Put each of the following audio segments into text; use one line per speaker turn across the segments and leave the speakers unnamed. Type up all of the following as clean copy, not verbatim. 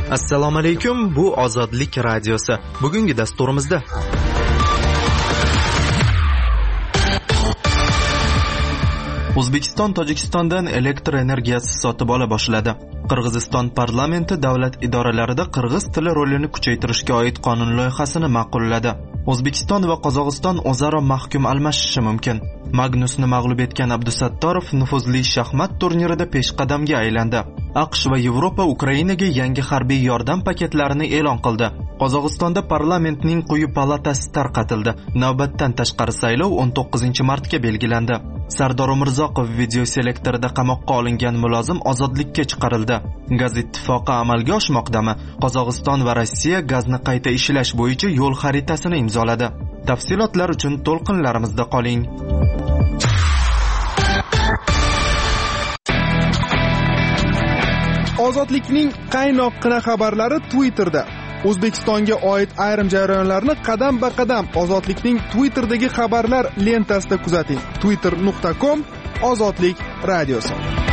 Assalomu alaykum, bu Ozodlik radiosi. Bugungi dasturimizda O'zbekiston Tojikistondan elektr energiyasi sotib ola boshladi. Qirg'iziston parlamenti davlat idoralarida qirg'iz tili rolini kuchaytirishga oid qonun loyihasini ma'qulladi. O'zbekiston va Qozog'iston o'zaro mahkum almashishi mumkin. Magnusni mag'lub etgan Abdusattorov nufuzli shaxmat turnirida peshqadamga aylandi. AQSh va Yevropa Ukrainaga yangi harbiy yordam paketlarini e'lon qildi. Qozog'istonda parlamentning quyi palatasi tarqatildi. Navbatdan tashqari saylov 19-martga belgilandi. Sardor Umurzoqov videoselektorida qamoqqa olingan mulozim ozodlikka chiqarildi. Gaz ittifoqi amalga oshmoqdami? Qozog'iston va Rossiya gazni qayta ishlash bo'yicha yo'l xaritasini imzoladi. Tafsilotlar uchun to'lqinlarimizda qoling.
Ozodlikning qaynoqqina xabarlari Twitterda. O'zbekistonga oid ayrim jarayonlarni qadam-ba-qadam Ozodlikning Twitterdagi xabarlar lentasida kuzating. twitter.com Ozodlik radiosi.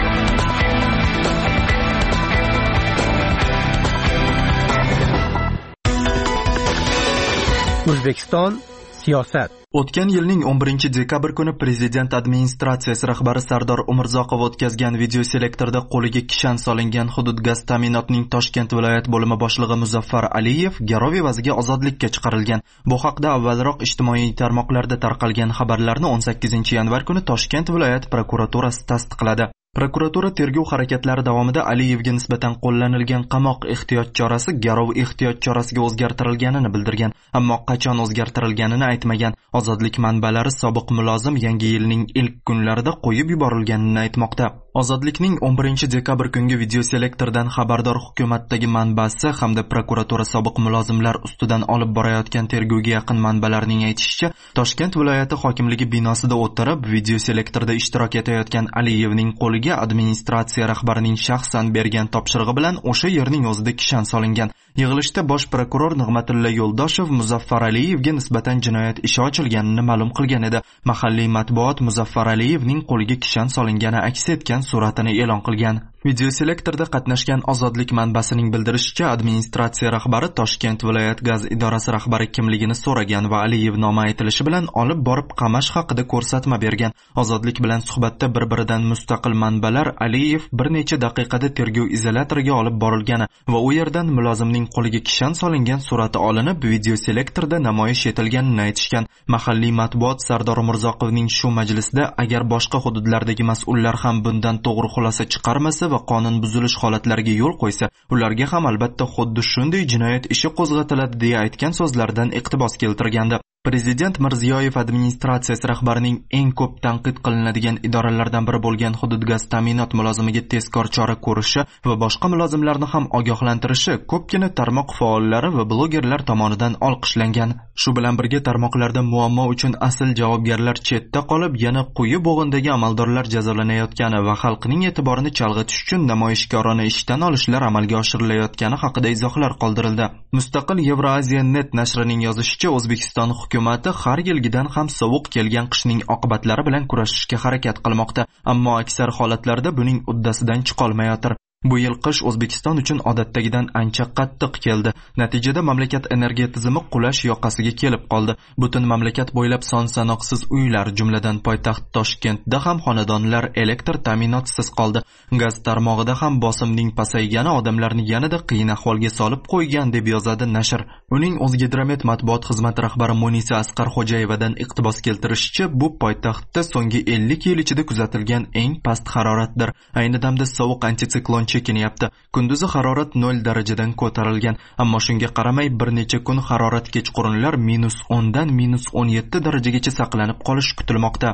O'zbekiston siyosat.
O'tgan yilning 11-dekabr kuni prezident administratsiyasi rahbari Sardor Umurzoqov o'tkazgan videoselektorda qo'liga kishan solingan hudud gaz ta'minotining Toshkent viloyat bo'limi boshlig'i Muzaffar Aliyev garov evaziga ozodlikka chiqarilgan. Bu haqda avvalroq ijtimoiy tarmoqlarda tarqalgan xabarlarni 18-yanvar kuni Toshkent viloyat prokuraturasi tasdiqladi. Prokuratura tergov harakatlari davomida Aliyevga nisbatan qo'llanilgan qamoq ehtiyot chorasi garov ehtiyot chorasiga o'zgartirilganini bildirgan, ammo qachon o'zgartirilganini aytmagan. Ozodlik manbalari sobiq mulozim yangi yilning ilk kunlarida qo'yib yuborilganini aytmoqda. Ozodlikning 11-dekabr kungi videoselektordan xabardor hukumatdagi manbasi hamda prokuratura sobiq mulozimlar ustidan olib borayotgan tergovga yaqin manbalarning aytishicha, Toshkent viloyati hokimligi binosida o'tirib videoselektorda ishtirok etayotgan Aliyevning qo'liga administratsiya rahbarining shaxsan bergan topshirig'i bilan o'sha yerning o'zida kishan solingan. Yig'ilishda bosh prokuror Nig'matilla Yo'ldoshev Muzaffar Aliyevga nisbatan jinoyat ishi ochilganini ma'lum qilgan edi. Mahalliy matbuot Muzaffar Aliyevning qo'liga kishan solingani aks etgan suratini e'lon qilgan. Videoselektorda qatnashgan Ozodlik manbasining bildirishicha, administratsiya rahbari Toshkent viloyat gaz idorasi rahbari kimligini so'ragan va Aliyev nomi aytilishi bilan olib borib qamash haqida ko'rsatma bergan. Ozodlik bilan suhbatda bir-biridan mustaqil manbalar Aliyev bir necha daqiqada tergov izolyatoriga olib borilgani va u yerdan mulozimning qo'liga kishan solingan surati olinib videoselektorda namoyish etilganini aytishgan. Mahalliy matbuot Sardor Umurzoqovning shu majlisda agar boshqa hududlardagi mas'ullar ham bundan to'g'ri xulosa chiqarmasa va qonun buzilish holatlariga yo'l qo'ysa, ularga ham albatta xuddi shunday jinoyat ishi qo'zg'atiladi deya aytgan so'zlaridan iqtibos keltirgandi. Prezident Mirziyoyev administratsiyasi rahbarining eng ko'p tanqid qilinadigan idoralardan biri bo'lgan hudud gaz ta'minot mulozimiga tezkor chora ko'rishi va boshqa mulozimlarni ham ogohlantirishi ko'pgina tarmoq faollari va blogerlar tomonidan olqishlangan. Shu bilan birga tarmoqlarda muammo uchun asl javobgarlar chetda qolib, yana quyi bo'g'indagi amaldorlar jazolanayotgani va xalqning e'tiborini chalg'itish uchun namoyishkorona ishdan olishlar amalga oshirilayotgani haqida izohlar qoldirildi. Mustaqil Euraziya.net nashrining yozishicha, O'zbekiston hukumati har yilgidan ham sovuq kelgan qishning oqibatlari bilan kurashishga harakat qilmoqda, ammo aksar holatlarda buning uddasidan chiqolmayotir. Bu yil qish O'zbekiston uchun odatdagidan ancha qattiq keldi. Natijada mamlakat energiya tizimi qulash yoqasiga kelib qoldi. Butun mamlakat bo'ylab son-sanoqsiz uylar, jumladan poytaxt Toshkentda ham xonadonlar elektr ta'minotisiz qoldi. Gaz tarmog'ida ham bosimning pasaygani odamlarni yanada qiyin ahvolga solib qo'ygan deb yozadi nashr. Uning O'zgidromet matbuot xizmati rahbari Munisa Asqarxo'jayevadan iqtibos keltirishicha, bu poytaxtda so'nggi 50 yil ichida kuzatilgan eng past haroratdir. Ayni damda sovuq antitsiklon chekinyapti. Kunduzi harorat 0 darajadan ko'tarilgan, ammo shunga qaramay bir necha kun harorat kechqurunlar -10 dan -17 darajagacha saqlanib qolishi kutilmoqda.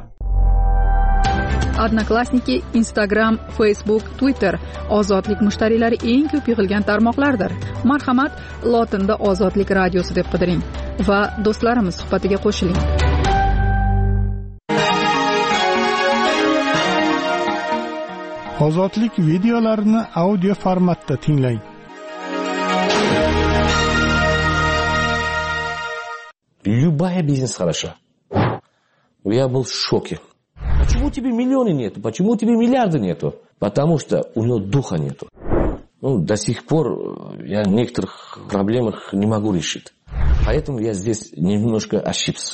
Odnoklassniki, Instagram, Facebook, Twitter ozodlik mushtariylari eng ko'p yig'ilgan tarmoqlardir. Marhamat, lotinda Ozodlik radiosi deb qidiring va do'stlarimiz suhbatiga qo'shiling.
Ozodlik videolarini audio formatda tinglang.
Любая бизнес хороша. Я был в шоке. Почему у тебя миллионы нету? Почему у тебя миллиарды нету? Потому что у него духа нету. до сих пор я некоторых проблем не могу решить. Поэтому я здесь немножко ошибся.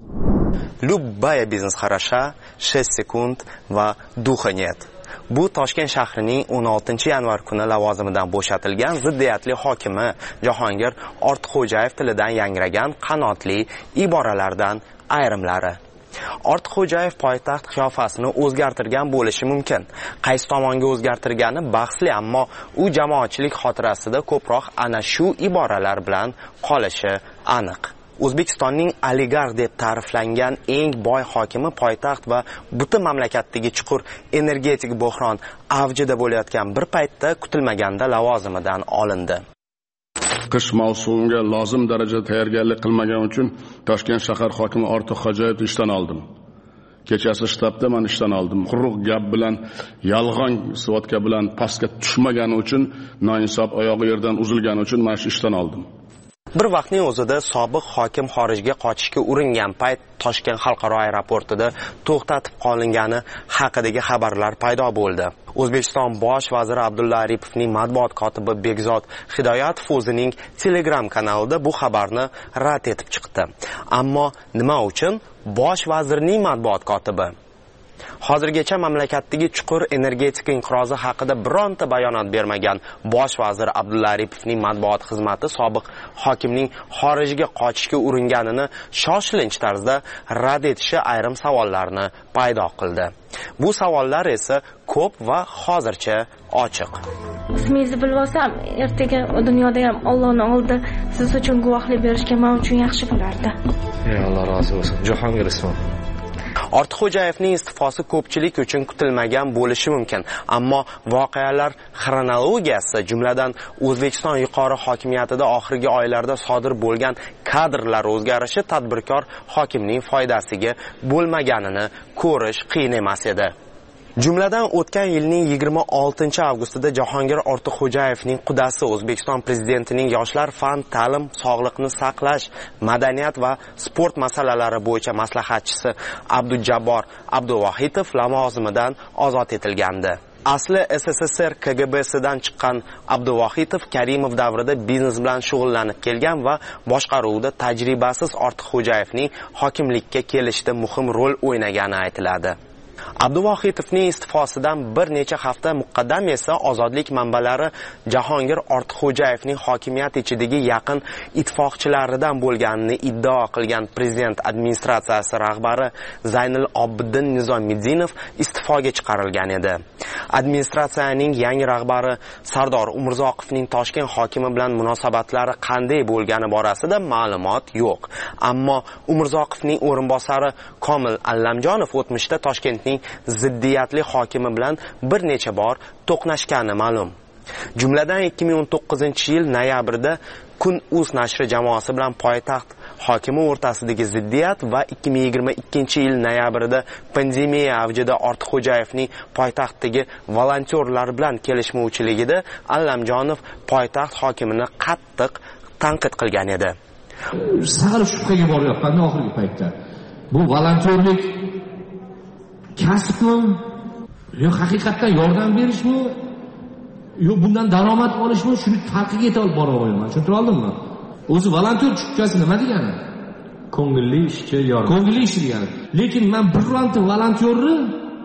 Любая бизнес хороша, 6 sekund va duha нет. Bu Toshkent shahrining 16-yanvar kuni lavozimidan bo'shatilgan ziddiyatli hokimi Jahongir Ortiqxo'jayev tilidan yangragan qanotli iboralardan ayrimlari. Ortiqxo'jayev poytaxt qiyofasini o'zgartirgan bo'lishi mumkin. Qaysi tomonga o'zgartirgani bahsli, ammo u jamoatchilik xotirasida ko'proq ana shu iboralar bilan qolishi aniq. O'zbekistonning oligarx deb ta'riflangan eng boy hokimi poytaxt va butun mamlakatdagi chuqur energetik bo'hron avjida bo'layotgan bir paytda kutilmaganda lavozimidan olindi.
Qish mavsumiga lozim darajada tayyorgarlik qilmagan uchun Toshkent shahar hokimi Ortiqxo'jayevni ishdan oldim. Kechasi shtabda men ishdan oldim. Quruq gap bilan, yolg'on svodka bilan pastga tushmagani uchun, noinsof oyog'i yerdan uzilgani uchun men ishdan oldim.
Bir vaqtning o'zida sobiq hokim xorijga qochishga uringan payt Toshkent xalqaro aeroportida to'xtatib qolingani haqidagi xabarlar paydo bo'ldi. O'zbekiston bosh vaziri Abdulla Aripovning matbuot kotibi Bekzod Hidoyatov o'zining Telegram kanalida bu xabarni rad etib chiqdi. Ammo nima uchun bosh vazirning matbuot kotibi? Hozirgacha mamlakatdagi chuqur energetika inqirozi haqida bironta bayonot bermagan bosh vazir Abdulla Aripovning matbuot xizmati sobiq hokimning xorijga qochishga uringanini shoshilinch tarzda rad etishi ayrim savollarni paydo qildi. Bu savollar esa ko'p va hozircha ochiq.
Ismingizni bilib olsam, ertaga dunyoda ham Allohning oldida siz uchun guvohlik berishga men uchun yaxshi bo'lardi.
Alloh rozi bo'lsin. Jahongir ismim.
Ortiqxo'jayevning iste'fosi ko'pchilik uchun kutilmagan bo'lishi mumkin, ammo voqealar xronologiyasi, jumladan O'zbekiston yuqori hokimiyatida oxirgi oylarda sodir bo'lgan kadrlar o'zgarishi tadbirkor hokimning foydasiga bo'lmaganini ko'rish qiyin emas edi. Jumladan o'tgan yilning 26-avgustida Jahongir Ortiqxo'jayevning qudasi O'zbekiston prezidentining yoshlar, fan, ta'lim, sog'liqni saqlash, madaniyat va sport masalalari bo'yicha maslahatchisi Abdujabbor Abduvohidov lavozimidan ozod etilgandi. Asli SSSR KGBsidan chiqqan Abduvohidov Karimov davrida biznes bilan shug'ullanib kelgan va boshqaruvda tajribasiz Ortiqxo'jayevning hokimlikka kelishida muhim rol o'ynagani aytiladi. Abduvohidovning iste'fosidan bir necha hafta muqaddam esa ozodlik manbalari Jahongir Ortiqxo'jayevning hokimiyat ichidagi yaqin ittifoqchilaridan bo'lganini iddao qilgan prezident administratsiyasi rahbari Zaynul Obiddin Nizomiddinov iste'foga chiqarilgan edi. Administratsiyaning yangi rahbari Sardor Umurzoqovning Toshkent hokimi bilan munosabatlari qanday bo'lgani borasida ma'lumot yo'q. Ammo Umurzoqovning o'rinbosari Komil Allamjonov o'tmishda Toshkentning ziddiyatli hokimi bilan bir necha bor to'qnashgani ma'lum. Jumladan 2019-yil noyabrda Kun.uz nashri jamoasi bilan poytaxt hokimi o'rtasidagi ziddiyat va 2022-yil noyabrida pandemiya avjida Ortiqxo'jayevning poytaxtdagi volontyorlar bilan kelishmovchiligida Allamjonov poytaxt hokimini qattiq tanqid qilgan edi.
Sal shubhaga boryapman oxirgi paytda. Bu volontyorlik kasbmi? Yo haqiqatdan yordam berishmi? Yo bundan daromad olishmi? Shuni farqiga yeta olib bora olmayman. Tushuntira oldimmi? O'zi volontyor tushunchasi nima degani?
Ko'ngilli ishchi yordam.
Ko'ngilli ish degani. Lekin men bironta volontyorni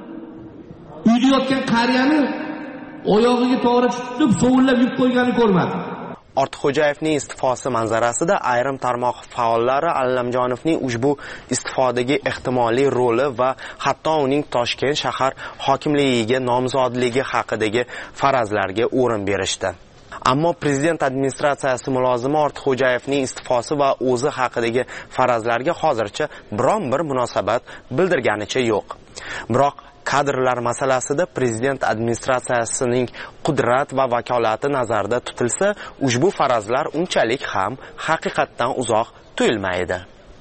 uyda yotgan qariyani oyog'iga to'g'ri tutib, sovullab yub qo'yganini ko'rmadim.
Ortiqxo'jayevning iste'fosi manzarasida ayrim tarmoq faollari Allamjonovning ushbu iste'fodagi ehtimoliy roli va hatto uning Toshkent shahar hokimligiga nomzodligi haqidagi farazlarga o'rin berishdi. Ammo prezident administratsiyasi mulozimi Ortiqxo'jayevning iste'fosi va o'zi haqidagi farazlarga hozircha biron bir munosabat bildirganicha yo'q. Biroq kadrlar masalasida prezident administratsiyasining qudrat va vakolati nazarda tutilsa, ushbu farazlar unchalik ham haqiqatdan uzoq tuyulmaydi.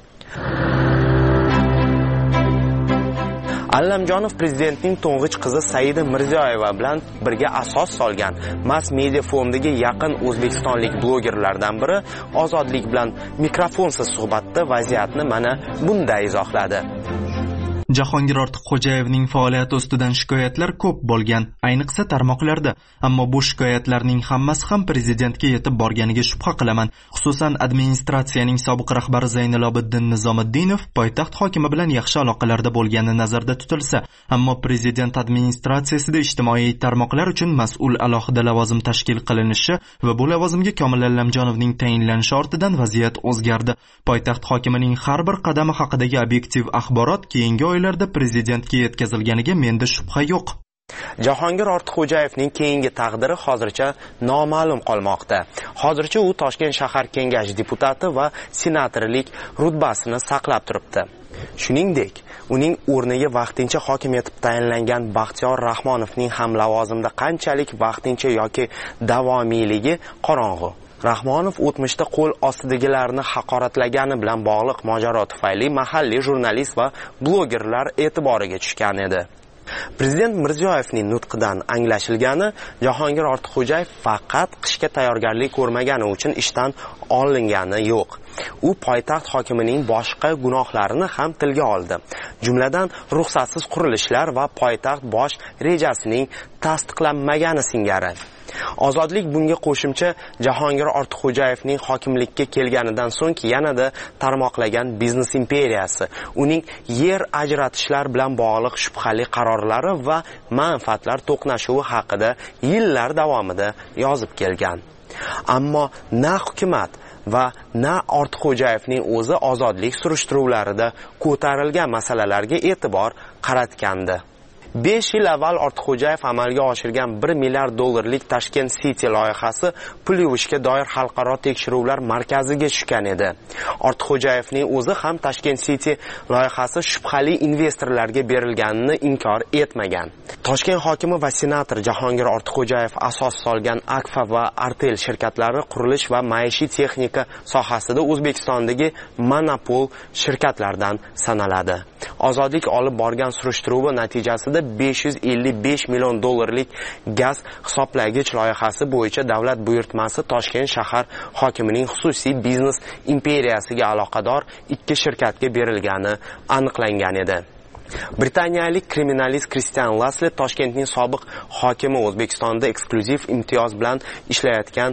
Allamjonov prezidentning to'ng'ich qizi Saida Mirziyoyeva bilan birga asos solgan mass media fondagi yaqin o'zbekistonlik blogerlardan biri Ozodlik bilan mikrofonsiz suhbatda vaziyatni mana bunday izohladi.
Jahongir Ortiqxo'jayevning faoliyati ustidan shikoyatlar ko'p bo'lgan, ayniqsa tarmoqlarda, ammo bu shikoyatlarning hammasi ham prezidentga yetib borganiga shubha qilaman. Xususan administratsiyaning sobiq rahbari Zaynilobiddin Nizomiddinov poytaxt hokimi bilan yaxshi aloqalarda bo'lgani nazarda tutilsa, ammo prezident administratsiyasida ijtimoiy tarmoqlar uchun mas'ul alohida lavozim tashkil qilinishi va bu lavozimga Komil Allamjonovning tayinlanishi ortidan vaziyat o'zgardi. Poytaxt hokimining har bir qadami haqidagi obyektiv axborot keyingi oylarda prezidentga yetkazilganiga menda shubha yo'q.
Jahongir Ortiqxo'jayevning keyingi taqdiri hozircha noma'lum qolmoqda. Hozircha u Toshkent shahar kengashi deputati va senatorlik rutbasini saqlab turibdi. Shuningdek, uning o'rniga vaqtincha hokim etib tayinlangan Baxtiyor Rahmonovning ham lavozimda qanchalik vaqtincha yoki davomiyligi qorong'u. Rahmonov o'tmishda qo'l ostidagilarni haqoratlagani bilan bog'liq mojaro tufayli mahalliy jurnalist va blogerlar e'tiboriga tushgan edi. Prezident Mirziyoyevning nutqidan anglashilgani, Jahongir Ortiqxo'jayev faqat qishga tayyorgarlik ko'rmagani uchun ishdan olingani yo'q. U poytaxt hokimining boshqa gunohlarini ham tilga oldi. Jumladan, ruxsatsiz qurilishlar va poytaxt bosh rejasining tasdiqlanmagani singari. Ozodlik bunga qo'shimcha Jahongir Ortiqxo'jayevning hokimlikka kelganidan so'ng yanada tarmoqlagan biznes imperiyasi, uning yer ajratishlar bilan bog'liq shubhali qarorlari va manfaatlar to'qnashuvi haqida yillar davomida yozib kelgan. Ammo na hukumat va na Ortiqxo'jayevning o'zi ozodlik surishtiruvlarida ko'tarilgan masalalarga e'tibor qaratgandi. 5 yil avval Ortiqxo'jayev amalga oshirgan 1 milliard dollarlik Tashkent City loyihasi pul yuvishga doir xalqaro tekshiruvlar markaziga tushgan edi. Ortiqxo'jayevning o'zi ham Tashkent City loyihasi shubhali investorlarga berilganini inkor etmagan. Toshkent hokimi va senator Jahongir Ortiqxo'jayev asos solgan Akfa va Artel shirkatlari qurilish va maishiy texnika sohasida O'zbekistondagi monopol shirkatlardan sanaladi. Ozodlik olib borgan surishtiruvi natijasida 555 million dollarlik gaz hisoblagich loyihasi bo'yicha davlat buyurtmasi Toshkent shahar hokimining xususiy biznes imperiyasiga aloqador 2 shirkatga berilgani aniqlangan edi. Britaniyalik kriminalist Christian Lassley Toshkentning sobiq hokimi O'zbekistonda eksklyuziv imtiyoz bilan ishlayotgan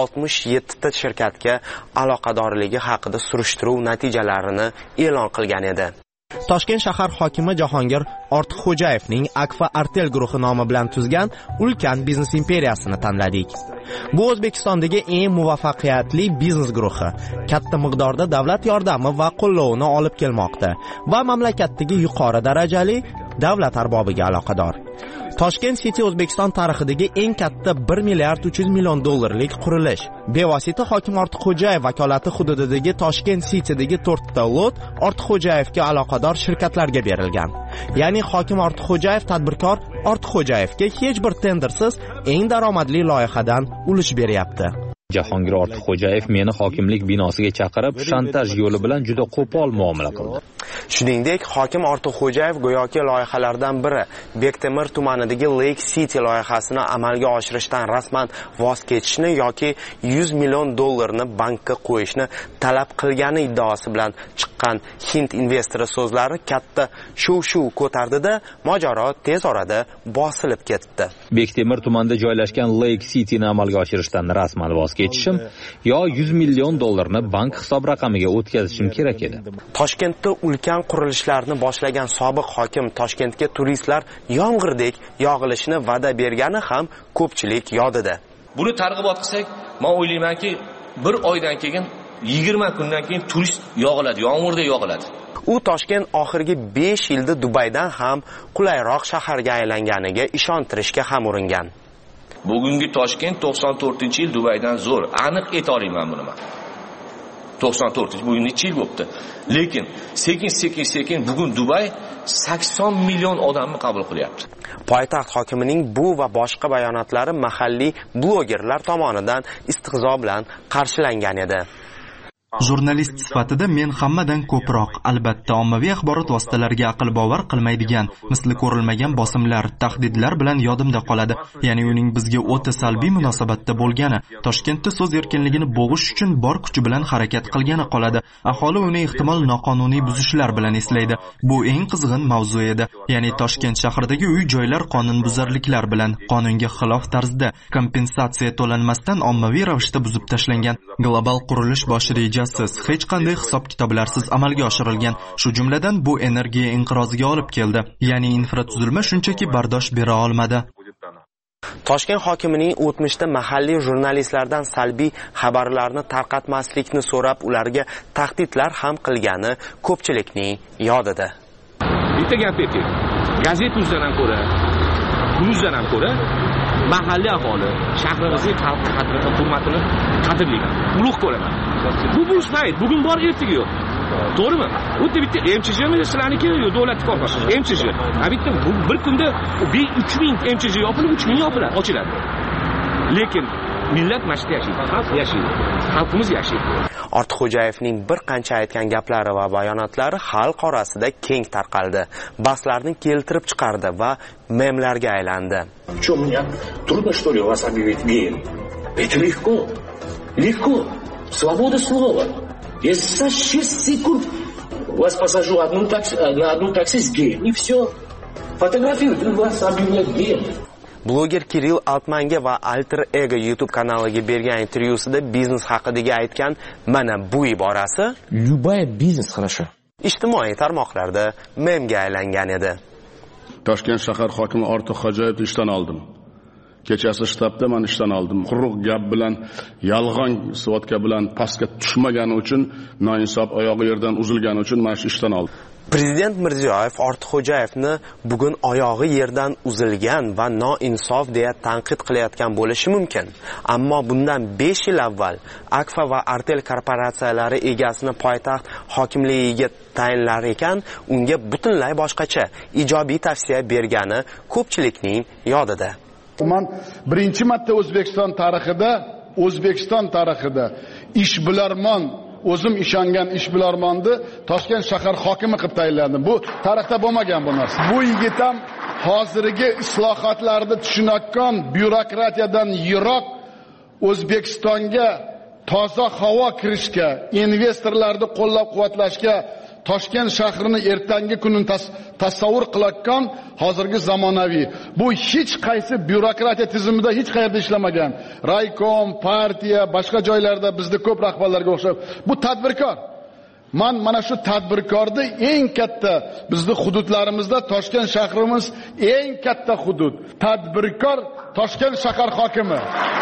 67 ta shirkatga aloqadorligi haqida surishtiruv natijalarini e'lon qilgan edi.
Toshkent shahar hokimi Jahongir Ortiqxo'jayevning Akfa Artel guruhi nomi bilan tuzgan ulkan biznes imperiyasini tanladik. Bu O'zbekistondagi eng muvaffaqiyatli biznes guruhi, katta miqdorda davlat yordami va qo'llovini olib kelmoqda va mamlakatdagi yuqori darajali davlat arbobiga aloqador. Toshkent City O'zbekiston tarixidagi eng katta 1 milliard 300 million dollarlik qurilish. Bevosita hokim Ortiqxo'jayev vakolati hududidagi Toshkent City'dagi 4 ta lot Ortiqxo'jayevga aloqador shirkatlarga berilgan. Ya'ni hokim Ortiqxo'jayev tadbirkor Ortiqxo'jayevga hech bir tendersiz eng daromadli loyihadan ulush beryapti.
Jahongir Ortiqxo'jayev meni hokimlik binosiga chaqirib, shantaj yo'li bilan juda qo'pol muomala qildi.
Shuningdek, hokim Ortiqxo'jayev go'yoki loyihalardan biri Bektemir tumanidagi Lake City loyihasini amalga oshirishdan rasman voz kechishni yoki 100 million dollarni bankka qo'yishni talab qilgani iddaosi bilan chiqqan Hind investori so'zlari katta shuv-shuv ko'tardida, mojaro tez orada bosilib ketdi.
Bektemir tumanida joylashgan Lake City'ni amalga oshirishdan rasman voz kechishim yo 100 million dollarni bank hisob raqamiga o'tkazishim kerak edi.
Toshkentda ulkan qurilishlarni boshlagan sobiq hokim Toshkentga turistlar yomg'irdek yog'ilishini va'da bergani ham ko'pchilik yodida.
Buni targ'ibot qilsak, men o'ylaymanki, bir oydan keyin 20 kundan keyin turist yog'iladi, yomg'irda yog'iladi.
U Toshkent oxirgi 5 yilda Dubaydan ham qulayroq shaharga aylanganiga ishontirishga ham uringan.
Bugungi Toshkent 94-yil Dubaydan zo'r, aniq ayta olaman buni men. 94 bugun necha yil bo'libdi. Lekin sekin bugun Dubay 80 million odamni qabul qilyapti.
Poytaxt hokimining bu va boshqa bayonotlari mahalliy blogerlar tomonidan istihzo bilan qarshilangan edi.
Jurnalist sifatida men hammadan ko'proq, albatta, ommaviy axborot vositalariga aql bovar qilmaydigan, misli ko'rilmagan bosimlar, tahdidlar bilan yodimda qoladi. Ya'ni uning bizga o'ta salbiy munosabatda bo'lgani, Toshkentda so'z erkinligini bo'g'ish uchun bor kuchi bilan harakat qilgani qoladi. Aholi uni ehtimol noqonuniy buzishlar bilan eslaydi. Bu eng qizg'in mavzu edi. Ya'ni Toshkent shahridagi uy-joylar qonunbuzarliklar bilan qonunga xilof tarzda kompensatsiya to'lanmasdan ommaviy ravishda buzib tashlangan. Global qurilish bosh rejasiz, hech qanday hisob-kitoblarsiz amalga oshirilgan. Shu jumladan bu energiya inqiroziga olib keldi. Ya'ni infratuzilma shunchaki bardosh bera olmadi.
Toshkent hokimining o'tmishda mahalliy jurnalistlardan salbiy xabarlarni tarqatmaslikni so'rab, ularga tahdidlar ham qilgani ko'pchilikning yodida.
Bitta gap ayting. Gazetimizdan ham ko'ra, Newsdan ham ko'ra mahalliy aholi shahrimizning xalqi qadrini, hurmatini qadrlayman, ulug' ko'raman. Bu bo'lmaydi. Bugun bor, ertaga yo'q. To'g'rimi? O'tda bitta MCHmi sizlarniki yo'q, davlat korxonasi. MCH. Bitta bir kunda 3000 MCH yopilib, 3000 yopiladi, ochiladi. Lekin millat mashqda yashaydi, xalq yashaydi, xalqimiz yashaydi.
Ortiqxo'jayevning bir qancha aytgan gaplari va bayonotlari xalq orasida keng tarqaldi. Bahslarni keltirib chiqardi va memlarga aylandi.
Что, мне трудно, что ли, вас объявить геем? Это легко. Легко. Свобода слова. Я за 6 секунд вас посажу на одну такси с геем. И все. Фотографируют, вас объявляют геем.
Bloger Kirill Altmanga va Alter Ego YouTube kanaliga bergan intervyusida biznes haqidagi aytgan mana bu iborasi
Любая бизнес хорошо.
Ijtimoiy tarmoqlarda memga aylangan edi.
Toshkent shahar hokimi Ortiqxo'jayevni ishdan oldim. Kechasi shtabda men ishdan oldim. Quruq gap bilan, yolg'on svodka bilan pastga tushmagani uchun, noinsof oyog'i yerdan uzilgani uchun men ishdan oldim.
Prezident Mirziyoyev Ortiqxo'jayevni bugun oyog'i yerdan uzilgan va noinsof deya tanqid qilayotgan bo'lishi mumkin. Ammo bundan 5 yil avval Akfa va Artel korporatsiyalari egasini poytaxt hokimligiga tayinlar ekan, unga butunlay boshqacha ijobiy tavsiya bergani ko'pchilikning yodida.
Men birinchi marta O'zbekiston tarixida ishbilarmon o'zim ishongan ishbilarmonni Toshkent shahar hokimi qilib tayinladim. Bu tarixda bo'lmagan bu narsa. Bu yigit ham hozirgi islohotlarni tushunayotgan byurokratiyadan yiroq O'zbekistonga toza havo kirishga, investorlarni qo'llab-quvvatlashga, Toshkent shahrini ertangi kunini tasavvur qilayotgan hozirgi zamonaviy. Bu hech qaysi byurokratiya tizimida hech qayerda ishlamagan. Raykom, partiya, boshqa joylarda bizda ko'p rahbarlarga o'xshab, bu tadbirkor. Mana shu tadbirkorni eng katta bizning hududlarimizda Toshkent shahrimiz eng katta hudud. Tadbirkor Toshkent shahar hokimi.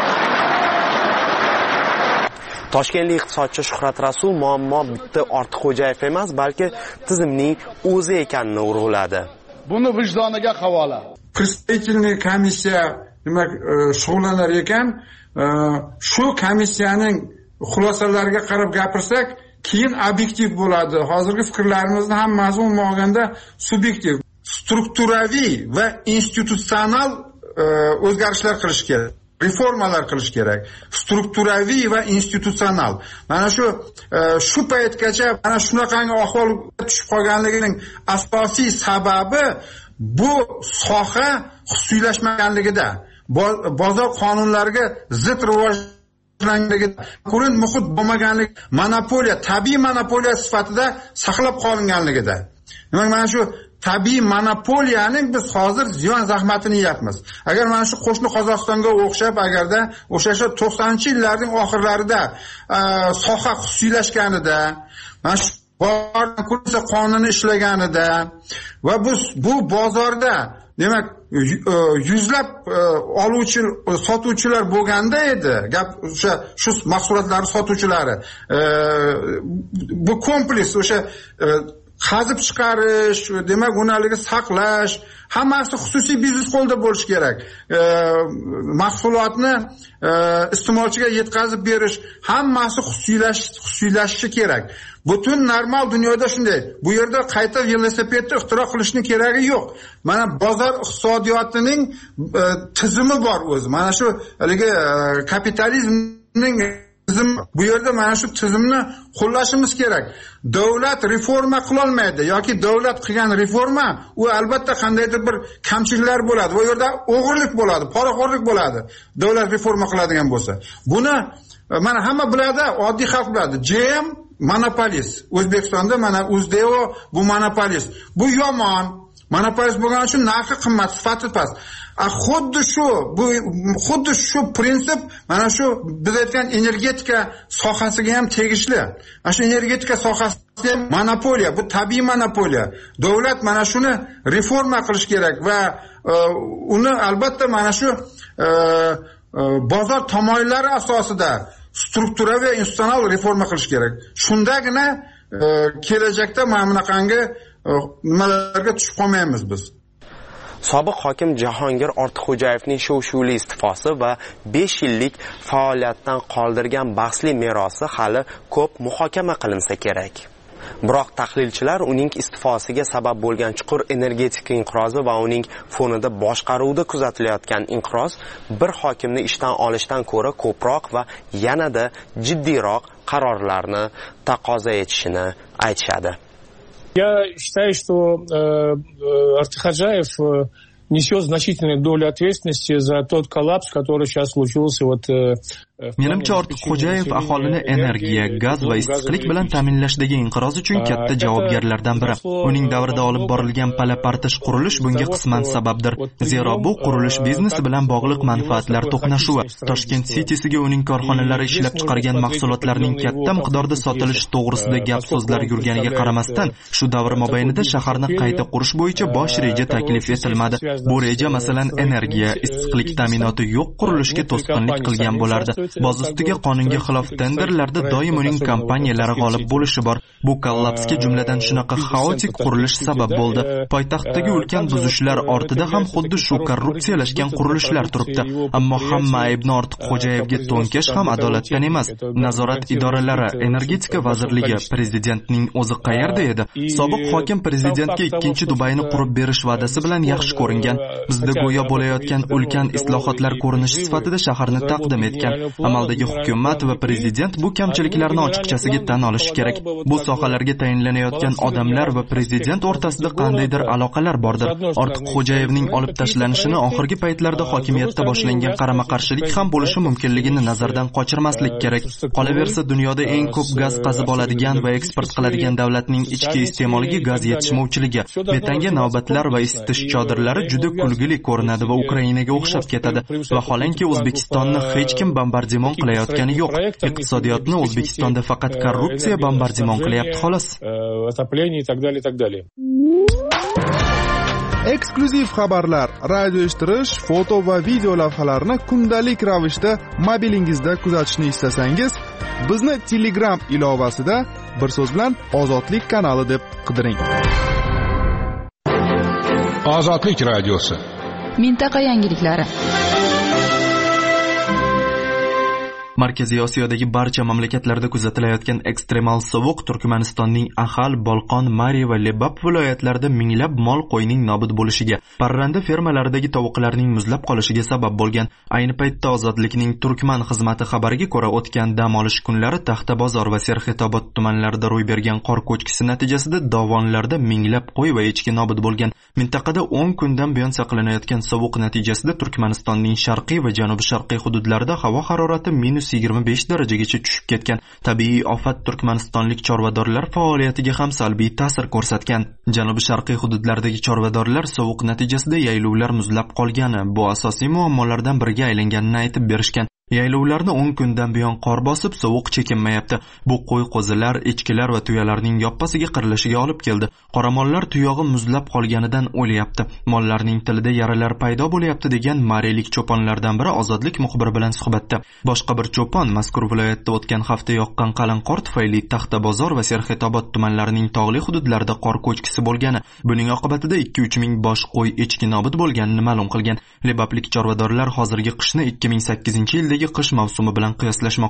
Toshkentlik iqtisodchi Shuhrat Rasul muammo bitta Ortiqxo'jayev emas, balki tizimning o'zi ekanini urg'uladi.
Buni vijdoniga havola.
Представительный komissiya demak shug'ullanar ekan, shu komissiyaning xulosalariga qarab gapirsak, keyin obyektiv bo'ladi. Hozirgi fikrlarimizni hammasi umuman olganda subyektiv, strukturaviy va institutsional o'zgarishlar qilish kerak. Reformalar qilish kerak. Strukturaviy va institutsional. Mana shu paytgacha mana shunaqangi ahvolga tushib qolganligining asosiy sababi bu soha xususiylashmaganligida, bozor qonunlariga zid rivojlanganligida, konkurent muhit bo'lmaganligi, monopoliya, tabiiy monopoliya sifatida saqlab qolinganligida. Demak, mana shu tabiiy monopoliyaning biz hozir ziyon zahmatini yeyapmiz. Agar mana shu qo'shni Qozog'istonga o'xshab, agarda o'sha 90-yillarning oxirlarida soha xususiylashganida, mana shu bozor qonuni ishlaganida va bu bozorda demak yuzlab oluvchi sotuvchilar bo'lganda edi. Gap shu mahsulotlarni sotuvchilari. Bu kompleks o'sha qazib chiqarish, demak ularni saqlash, hammasi xususiy biznes qo'lda bo'lishi kerak. Mahsulotni iste'molchiga yetkazib berish, hammasi xususiylashishi kerak. Butun normal dunyoda shunday. Bu yerda qayta velosipedni ixtiro qilishning keragi yo'q. Mana bozor iqtisodiyotining tizimi bor o'zi. Mana shu haligi kapitalizmning tizim, bu yerda mana shu tizimni qo'llashimiz kerak. Davlat reforma qila olmaydi yoki davlat qilgan reforma u albatta qandaydir bir kamchiliklar bo'ladi. Bu yerda o'g'irlik bo'ladi, poraxo'rlik bo'ladi. Davlat reforma qiladigan bo'lsa. Buni mana hamma biladi, oddiy xalq biladi. JM monopolist. O'zbekistonda mana Uzdeo bu monopolist. Bu yomon. Monopolist bo'lgani uchun narxi qimmat, sifati past. Xuddi shu prinsip mana shu biz aytgan energetika sohasiga ham tegishli. Mana shu energetika sohasi ham monopoliya, bu tabiiy monopoliya. Davlat mana shuni reforma qilish kerak va uni albatta mana shu bozor tamoyillari asosida strukturaviy va institutsional reforma qilish kerak. Shundagina kelajakda mana bunaqangi nimalarga tushib qolmaymiz biz.
Sobiq hokim Jahongir Ortiqxo'jayevning shov-shuvli iste'fosi va 5 yillik faoliyatdan qoldirgan bahsli merosi hali ko'p muhokama qilinsa kerak. Biroq tahlilchilar uning iste'fosiga sabab bo'lgan chuqur energetika inqirozi va uning fonida boshqaruvda kuzatilayotgan inqiroz bir hokimni ishdan olishdan ko'ra ko'proq va yanada jiddiyroq qarorlarni taqozo etishini aytishadi.
Я считаю, что Артикходжаев несет значительную долю ответственности за тот коллапс, который сейчас случился
Menimcha Ortiqxo'jayev aholini energiya, gaz va issiqlik bilan ta'minlashdagi inqiroz uchun katta javobgarlardan biri. Uning davrida olib borilgan pala-partish qurilish bunga qisman sababdir. Zero bu qurilish biznesi bilan bog'liq manfaatlar to'qnashuvi. Toshkent City'siga uning korxonalari ishlab chiqargan mahsulotlarning katta miqdorda sotilishi to'g'risida gap so'zlar yurganiga qaramasdan, shu davr mobaynida shaharni qayta qurish bo'yicha bosh reja taklif etilmadi. Bu reja masalan energiya, issiqlik ta'minoti yo'q qurilishga to'sqinlik qilgan bo'lardi. Boz ustiga qonunga xilof tenderlarda doim uning kompaniyalari g'olib bo'lishi bor. Bu kollapsga jumladan shunaqa xaotik qurilish sabab bo'ldi. Poytaxtdagi ulkan buzishlar ortida ham xuddi shu korrupsiyalashgan qurilishlar turibdi. Ammo hamma aybni Ortiqxo'jayevga to'nkash ham adolatdan emas. Nazorat idoralari, energetika vazirligi, prezidentning o'zi qayerda edi? Sobiq hokim prezidentga ikkinchi Dubayni qurib berish va'dasi bilan yaxshi ko'ringan. Bizda go'yo bo'layotgan ulkan islohotlar ko'rinishi sifatida shaharni taqdim etgan. Amaldagi hukumat va prezident bu kamchiliklarni ochiqchasiga tan olishi kerak. Bu sohalarga tayinlanayotgan odamlar va prezident o'rtasida qandaydir aloqalar bordir. Ortiqxo'jayevning olib tashlanishini oxirgi paytlarda hokimiyatda boshlangan qarama-qarshilik ham bo'lishi mumkinligini nazardan qochirmaslik kerak. Qolaversa, dunyoda eng ko'p gaz qazib oladigan va eksport qiladigan davlatning ichki iste'moliga gaz yetishmovchiligi, metanga navbatlar va isitish chodirlari juda kulgili ko'rinadi va Ukrainaga o'xshab ketadi. Vaholanki O'zbekistonni hech kim bombardimon qilayotgani yo'q. Iqtisodiyotni O'zbekistonda faqat korrupsiya bombardimon qilyapti xolos.
Eksklyuziv xabarlar, radio eshittirish, foto va video lavhalarni kundalik ravishda mobilingizda kuzatishni istasangiz, bizni Telegram ilovasida bir so'z bilan Ozodlik kanali deb qidiring.
Ozodlik radiosi.
Mintaqa yangiliklari.
Markaziy Osiyodagi barcha mamlakatlarda kuzatilayotgan ekstremal sovuq Turkmanistonning Ahal, Bolqon, Mari va Lebap viloyatlarida minglab mol qo'yning nobud bo'lishiga, parranda fermalaridagi tovuqlarning muzlab qolishiga sabab bo'lgan. Ayni paytda Ozodlikning Turkman xizmati xabariga ko'ra, o'tgan dam olish kunlari Taxtabozor va Serxetobod tumanlarida ro'y bergan qor ko'chkisi natijasida dovonlarda minglab qo'y va echki nobud bo'lgan. Mintaqada 10 kundan buyon saqlanayotgan sovuq natijasida Turkmanistonning sharqiy va janubi-sharqiy hududlarida havo harorati -25 darajagacha tushib ketgan. Tabiiy ofat turkmanistonlik chorvadorlar faoliyatiga ham salbiy ta'sir ko'rsatgan. Janubi-sharqiy hududlardagi chorvadorlar sovuq natijasida yaylovlar muzlab qolgani, bu asosiy muammolardan biriga aylanganini aytib berishgan. Yaylovlarni 10 kundan buyon qor bosib, sovuq chekinmayapti. Bu qo'y-qo'zilar, echkilar va tuyalarning yoppasiga qirilishiga olib keldi. Qoramollar tuyog'i muzlab qolganidan o'lyapti. Mollarning tilida yaralar paydo bo'lyapti degan marilik cho'ponlardan biri Ozodlik muxbiri bilan suhbatda. Boshqa bir cho'pon mazkur viloyatda o'tgan hafta yoqqan qalin qor tufayli Taxtabozor va Serxetobod tumanlarining tog'li hududlarida qor ko'chkisi bo'lgani, buning oqibatida 2-3 ming bosh qo'y, echki nobud bo'lganini ma'lum qilgan. Lebaplik chorvadorlar hozirgi qishni 2008-yildagi qish mavsumi bilan qiyoslashmoqda.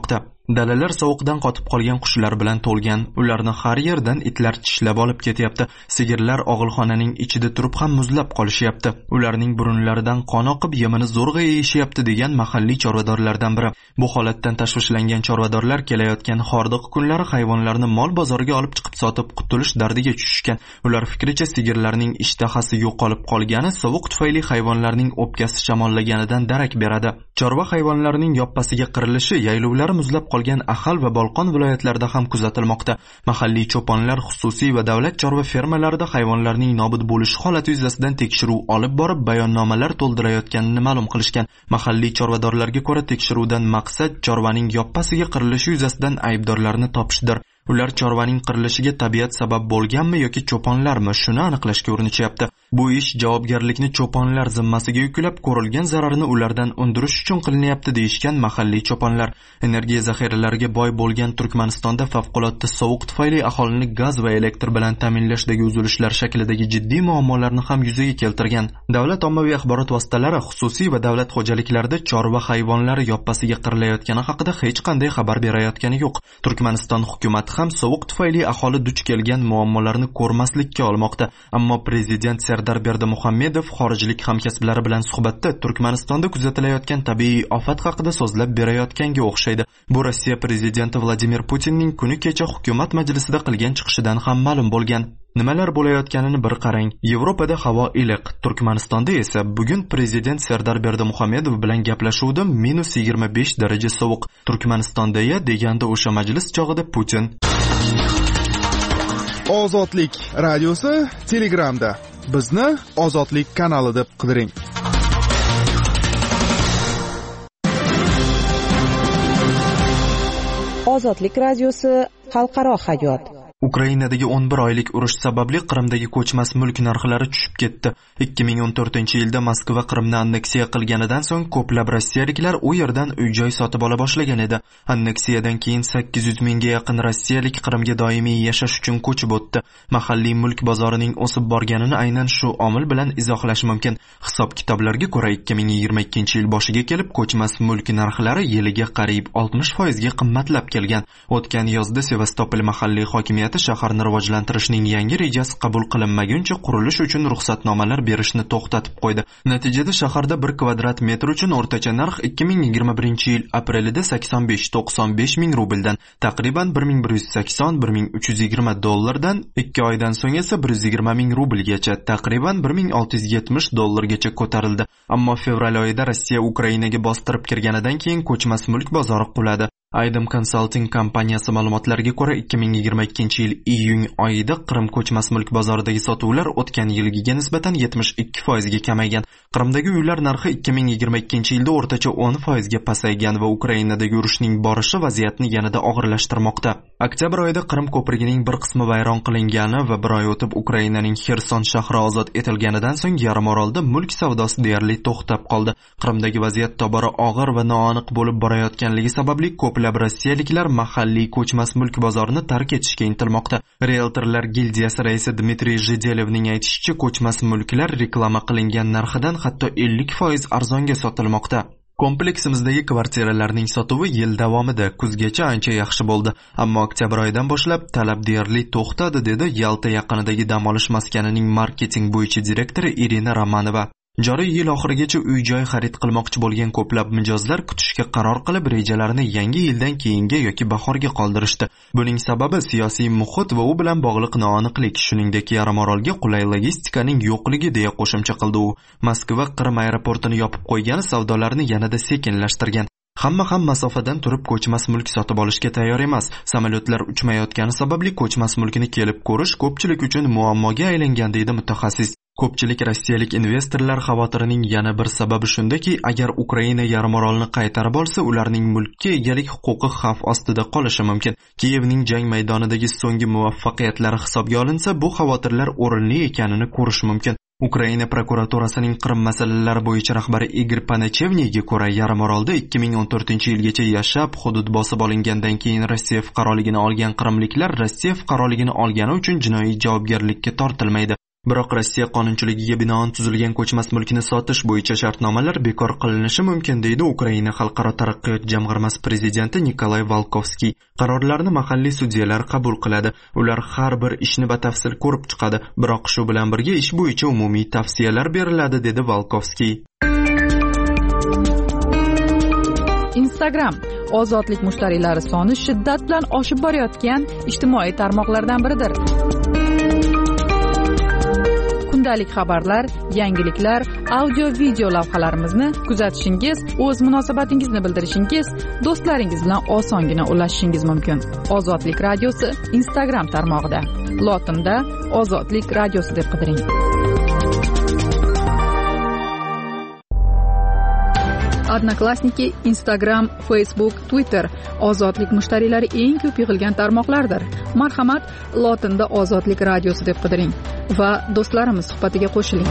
Dalalar sovuqdan qotib qolgan qushlar bilan to'lgan. Ularni har yerdan itlar tishlab olib ketyapti. Sigirlar og'ilxonaning ichida turib ham muzlab qolishyapti. Ularning burunlaridan qon oqib, yemini zo'rg'a yeyishyapti degan mahalliy chorvadorlardan biri. Bu holatdan tashvishlangan chorvadorlar kelayotgan hordiq kunlari hayvonlarni mol bozoriga olib chiqib sotib qutulish dardiga tushishgan. Ular fikricha sigirlarning ishtahasi yo'qolib qolgani sovuq tufayli hayvonlarning o'pkasi shamollaganidan darak beradi. Chorva hayvonlarining yoppasiga qirilishi yaylovlari muzlab qolgan Ahal va Bolqon viloyatlarida ham kuzatilmoqda. Mahalliy cho'ponlar xususiy va davlat chorva fermalarida hayvonlarning nobud bo'lishi holati yuzasidan tekshiruv olib borib, bayonnomalar to'ldirayotganini ma'lum qilishgan. Mahalliy chorvadorlarga ko'ra, tekshiruvdan maqsad chorvaning yoppasiga qirilishi yuzasidan aybdorlarni topishdir. Ular chorvaning qirilishiga tabiat sabab bo'lganmi yoki cho'ponlarmi, shuni aniqlashga urinishyapti. Bu ish javobgarlikni cho'ponlar zimmasiga yuklab, ko'rilgan zararni ulardan undirish uchun qilinyapti deyishgan mahalliy cho'ponlar. Energiya zaxiralariga boy bo'lgan Turkmanistonda favqulodda sovuq tufayli aholini gaz va elektr bilan ta'minlashdagi uzilishlar shaklidagi jiddiy muammolarni ham yuzaga keltirgan. Davlat ommaviy axborot vositalari xususiy va davlat xo'jaliklarida chorva hayvonlari yoppasiga qirilayotgani haqida hech qanday xabar berayotgani yo'q. Turkmaniston hukumati ham sovuq tufayli aholi duch kelgan muammolarni ko'rmaslikka olmoqda. Ammo prezident Sardor Berdimuhamedov xorijlik hamkasblari bilan suhbatda Turkmanistonda kuzatilayotgan tabiiy ofat haqida so'zlab berayotganga o'xshaydi. Bu Rossiya prezidenti Vladimir Putinning kuni kecha hukumat majlisida qilgan chiqishidan ham ma'lum bo'lgan. Nimalar bo'layotganini bir qarang. Yevropada havo iliq, Turkmanistonda esa bugun prezident Sardor Berdimuhamedov bilan gaplashuvda -25 daraja sovuq. Turkmanistonda deganda o'sha majlis chog'ida Putin.
Ozodlik radiosi Telegramda. Bizni Ozodlik kanali deb qidiring.
Ozodlik radiosi xalqaro hayot.
Ukrainadagi 11 oylik urush sababli Qrimdagi ko'chmas mulk narxlari tushib ketdi. 2014-yilda Moskva Qrimni anneksiya qilganidan so'ng ko'plab rossiyaliklar u yerdan uy-joy sotib ola boshlagan edi. Anneksiyadan keyin 800 mingga yaqin rossiyalik Qrimga doimiy yashash uchun ko'chib o'tdi. Mahalliy mulk bozorining o'sib borganini aynan shu omil bilan izohlash mumkin. Hisob-kitoblarga ko'ra 2022-yil boshiga kelib ko'chmas mulk narxlari yiliga qariyb 60% ga qimmatlab kelgan. O'tgan yozda Sevastopol mahalliy hokimiyati shaharni rivojlantirishning yangi rejasi qabul qilinmaguncha qurilish uchun ruxsatnomalar berishni to'xtatib qo'ydi. Natijada shaharda 1 kvadrat metr uchun o'rtacha narx 2021-yil aprelida 85-95 ming rubldan taqriban 1180-1320 dollardan, 2 oydan so'ng esa 120 ming rublgacha, taqriban 1670 dollargacha ko'tarildi. Ammo fevral oyida Rossiya Ukrainaga bostirib kirganidan keyin ko'chmas mulk bozori quladi. Aydem Consulting kompaniyasi ma'lumotlariga ko'ra 2022-yil iyun oyida Qrim ko'chmas mulk bozoridagi sotuvlar o'tgan yilgiga nisbatan 72% ga kamaygan. Qrimdagi uylar narxi 2022-yilda o'rtacha 10% ga pasaygan va Ukrainadagi urushning borishi vaziyatni yanada og'irlashtirmoqda. Oktyabr oyida Qrim ko'prigining bir qismi vayron qilingani va bir oy o'tib Ukrainaning Xerson shahri ozod etilganidan so'ng yarimorolda mulk savdosi deyarli to'xtab qoldi. Qrimdagi vaziyat tobora og'ir va noaniq bo'lib borayotganligi sababli ko'plab rossiyaliklar mahalliy ko'chmas mulk bozorini tark etishga intilmoqda. Realtorlar gildiyasi raisi Dmitriy Zhedelevning aytishicha, ko'chmas mulklar reklama qilingan narxidan hatto 50% arzonga sotilmoqda. Kompleksimizdagi kvartiralarning sotuvi yil davomida kuzgacha ancha yaxshi bo'ldi, ammo oktyabr oyidan boshlab talab deyarli to'xtadi, dedi Yalta yaqinidagi dam olish maskanining marketing bo'yicha direktori Irina Romanova. Joriy yil oxirigacha uy-joy xarid qilmoqchi bo'lgan ko'plab mijozlar kutishga qaror qilib, rejalarini yangi yildan keyinga yoki bahorga qoldirishdi. Buning sababi siyosiy muhit va u bilan bog'liq noaniqlik, shuningdek yarimorolga qulay logistikaning yo'qligi, deya qo'shimcha qildi u. Moskva Qrim aeroportini yopib qo'ygani savdolarni yanada sekinlashtirgan. Hamma ham masofadan turib ko'chmas mulk sotib olishga tayyor emas. Samolyotlar uchmayotgani sababli ko'chmas mulkni kelib ko'rish ko'pchilik uchun muammoga aylangan, deydi mutaxassis. Ko'pchilik rossiyalik investorlar xavoterining yana bir sababi shundaki, agar Ukraina yarimorolni qaytarib olsa, ularning mulkka egalik huquqi xavf ostida qolishi mumkin. Kiyevning jang maydonidagi so'nggi muvaffaqiyatlari hisobga olinsa, bu xavotirlar o'rinli ekanini ko'rish mumkin. Ukraina prokuraturasining Qrim masalalari bo'yicha rahbari Igor Panachevniyga ko'ra, yarimorolda 2014-yilgacha yashab, hudud bosib olingandan keyin Rossiya fuqaroligini olgan qrimliklar Rossiya fuqaroligini olgani uchun jinoiy javobgarlikka tortilmaydi. Biroq Rossiya qonunchiligiga binoan tuzilgan ko'chmas mulkni sotish bo'yicha shartnomalar bekor qilinishi mumkin, deydi Ukraina Xalqaro taraqqiyot jamg'armasi prezidenti Nikolay Volkovskiy. Qarorlarni mahalliy sudyalar qabul qiladi. Ular har bir ishni batafsil ko'rib chiqadi, biroq shu bilan birga ish bo'yicha umumiy tavsiyalar beriladi, dedi Volkovskiy.
Instagram ozodlik mushtariylari soni shiddat bilan oshib borayotgan ijtimoiy tarmoqlardan biridir. Kundalik xabarlar, yangiliklar, audio-video lavhalarimizni kuzatishingiz, o'z munosabatingizni bildirishingiz, do'stlaringiz bilan osongina ulashishingiz mumkin. Ozodlik radiosi Instagram tarmog'ida. Lotinda Ozodlik radiosi deb qidiring. Odnoklassniki, Instagram, Facebook, Twitter ozodlik mushtariylari eng ko'p yig'ilgan tarmoqlardir. Marhamat, lotinda Ozodlik radiosi deb qidiring va do'stlarimiz suhbatiga qo'shiling.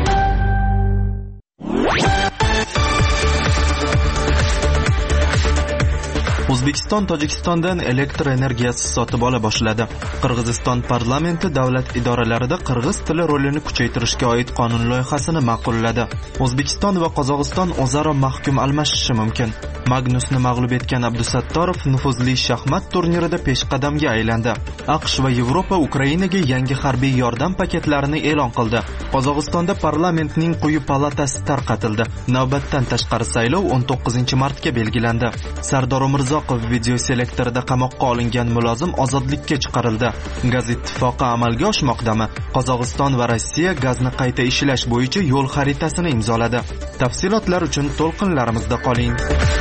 O'zbekiston Tojikistondan elektr energiyasi sotib ola boshladi. Qirg'iziston parlamenti davlat idoralarida qirg'iz tili rolini kuchaytirishga oid qonun loyihasini ma'qulladi. O'zbekiston va Qozog'iston o'zaro mahkum almashishi mumkin. Magnusni mag'lub etgan Abdusattorov nufuzli shaxmat turnirida peshqadamga aylandi. AQSh va Yevropa Ukrainaga yangi harbiy yordam paketlarini e'lon qildi. Qozog'istonda parlamentning quyi palatasi tarqatildi. Navbatdan tashqari saylov 19-martga belgilandi. Sardor Umirzoqov videoselektorida qamoqqa olingan mulozim ozodlikka chiqarildi. Gaz ittifoqi amalga oshmoqdami? Qozog'iston va Rossiya gazni qayta ishlash bo'yicha yo'l xaritasini imzoladi. Tafsilotlar uchun to'lqinlarimizda qoling.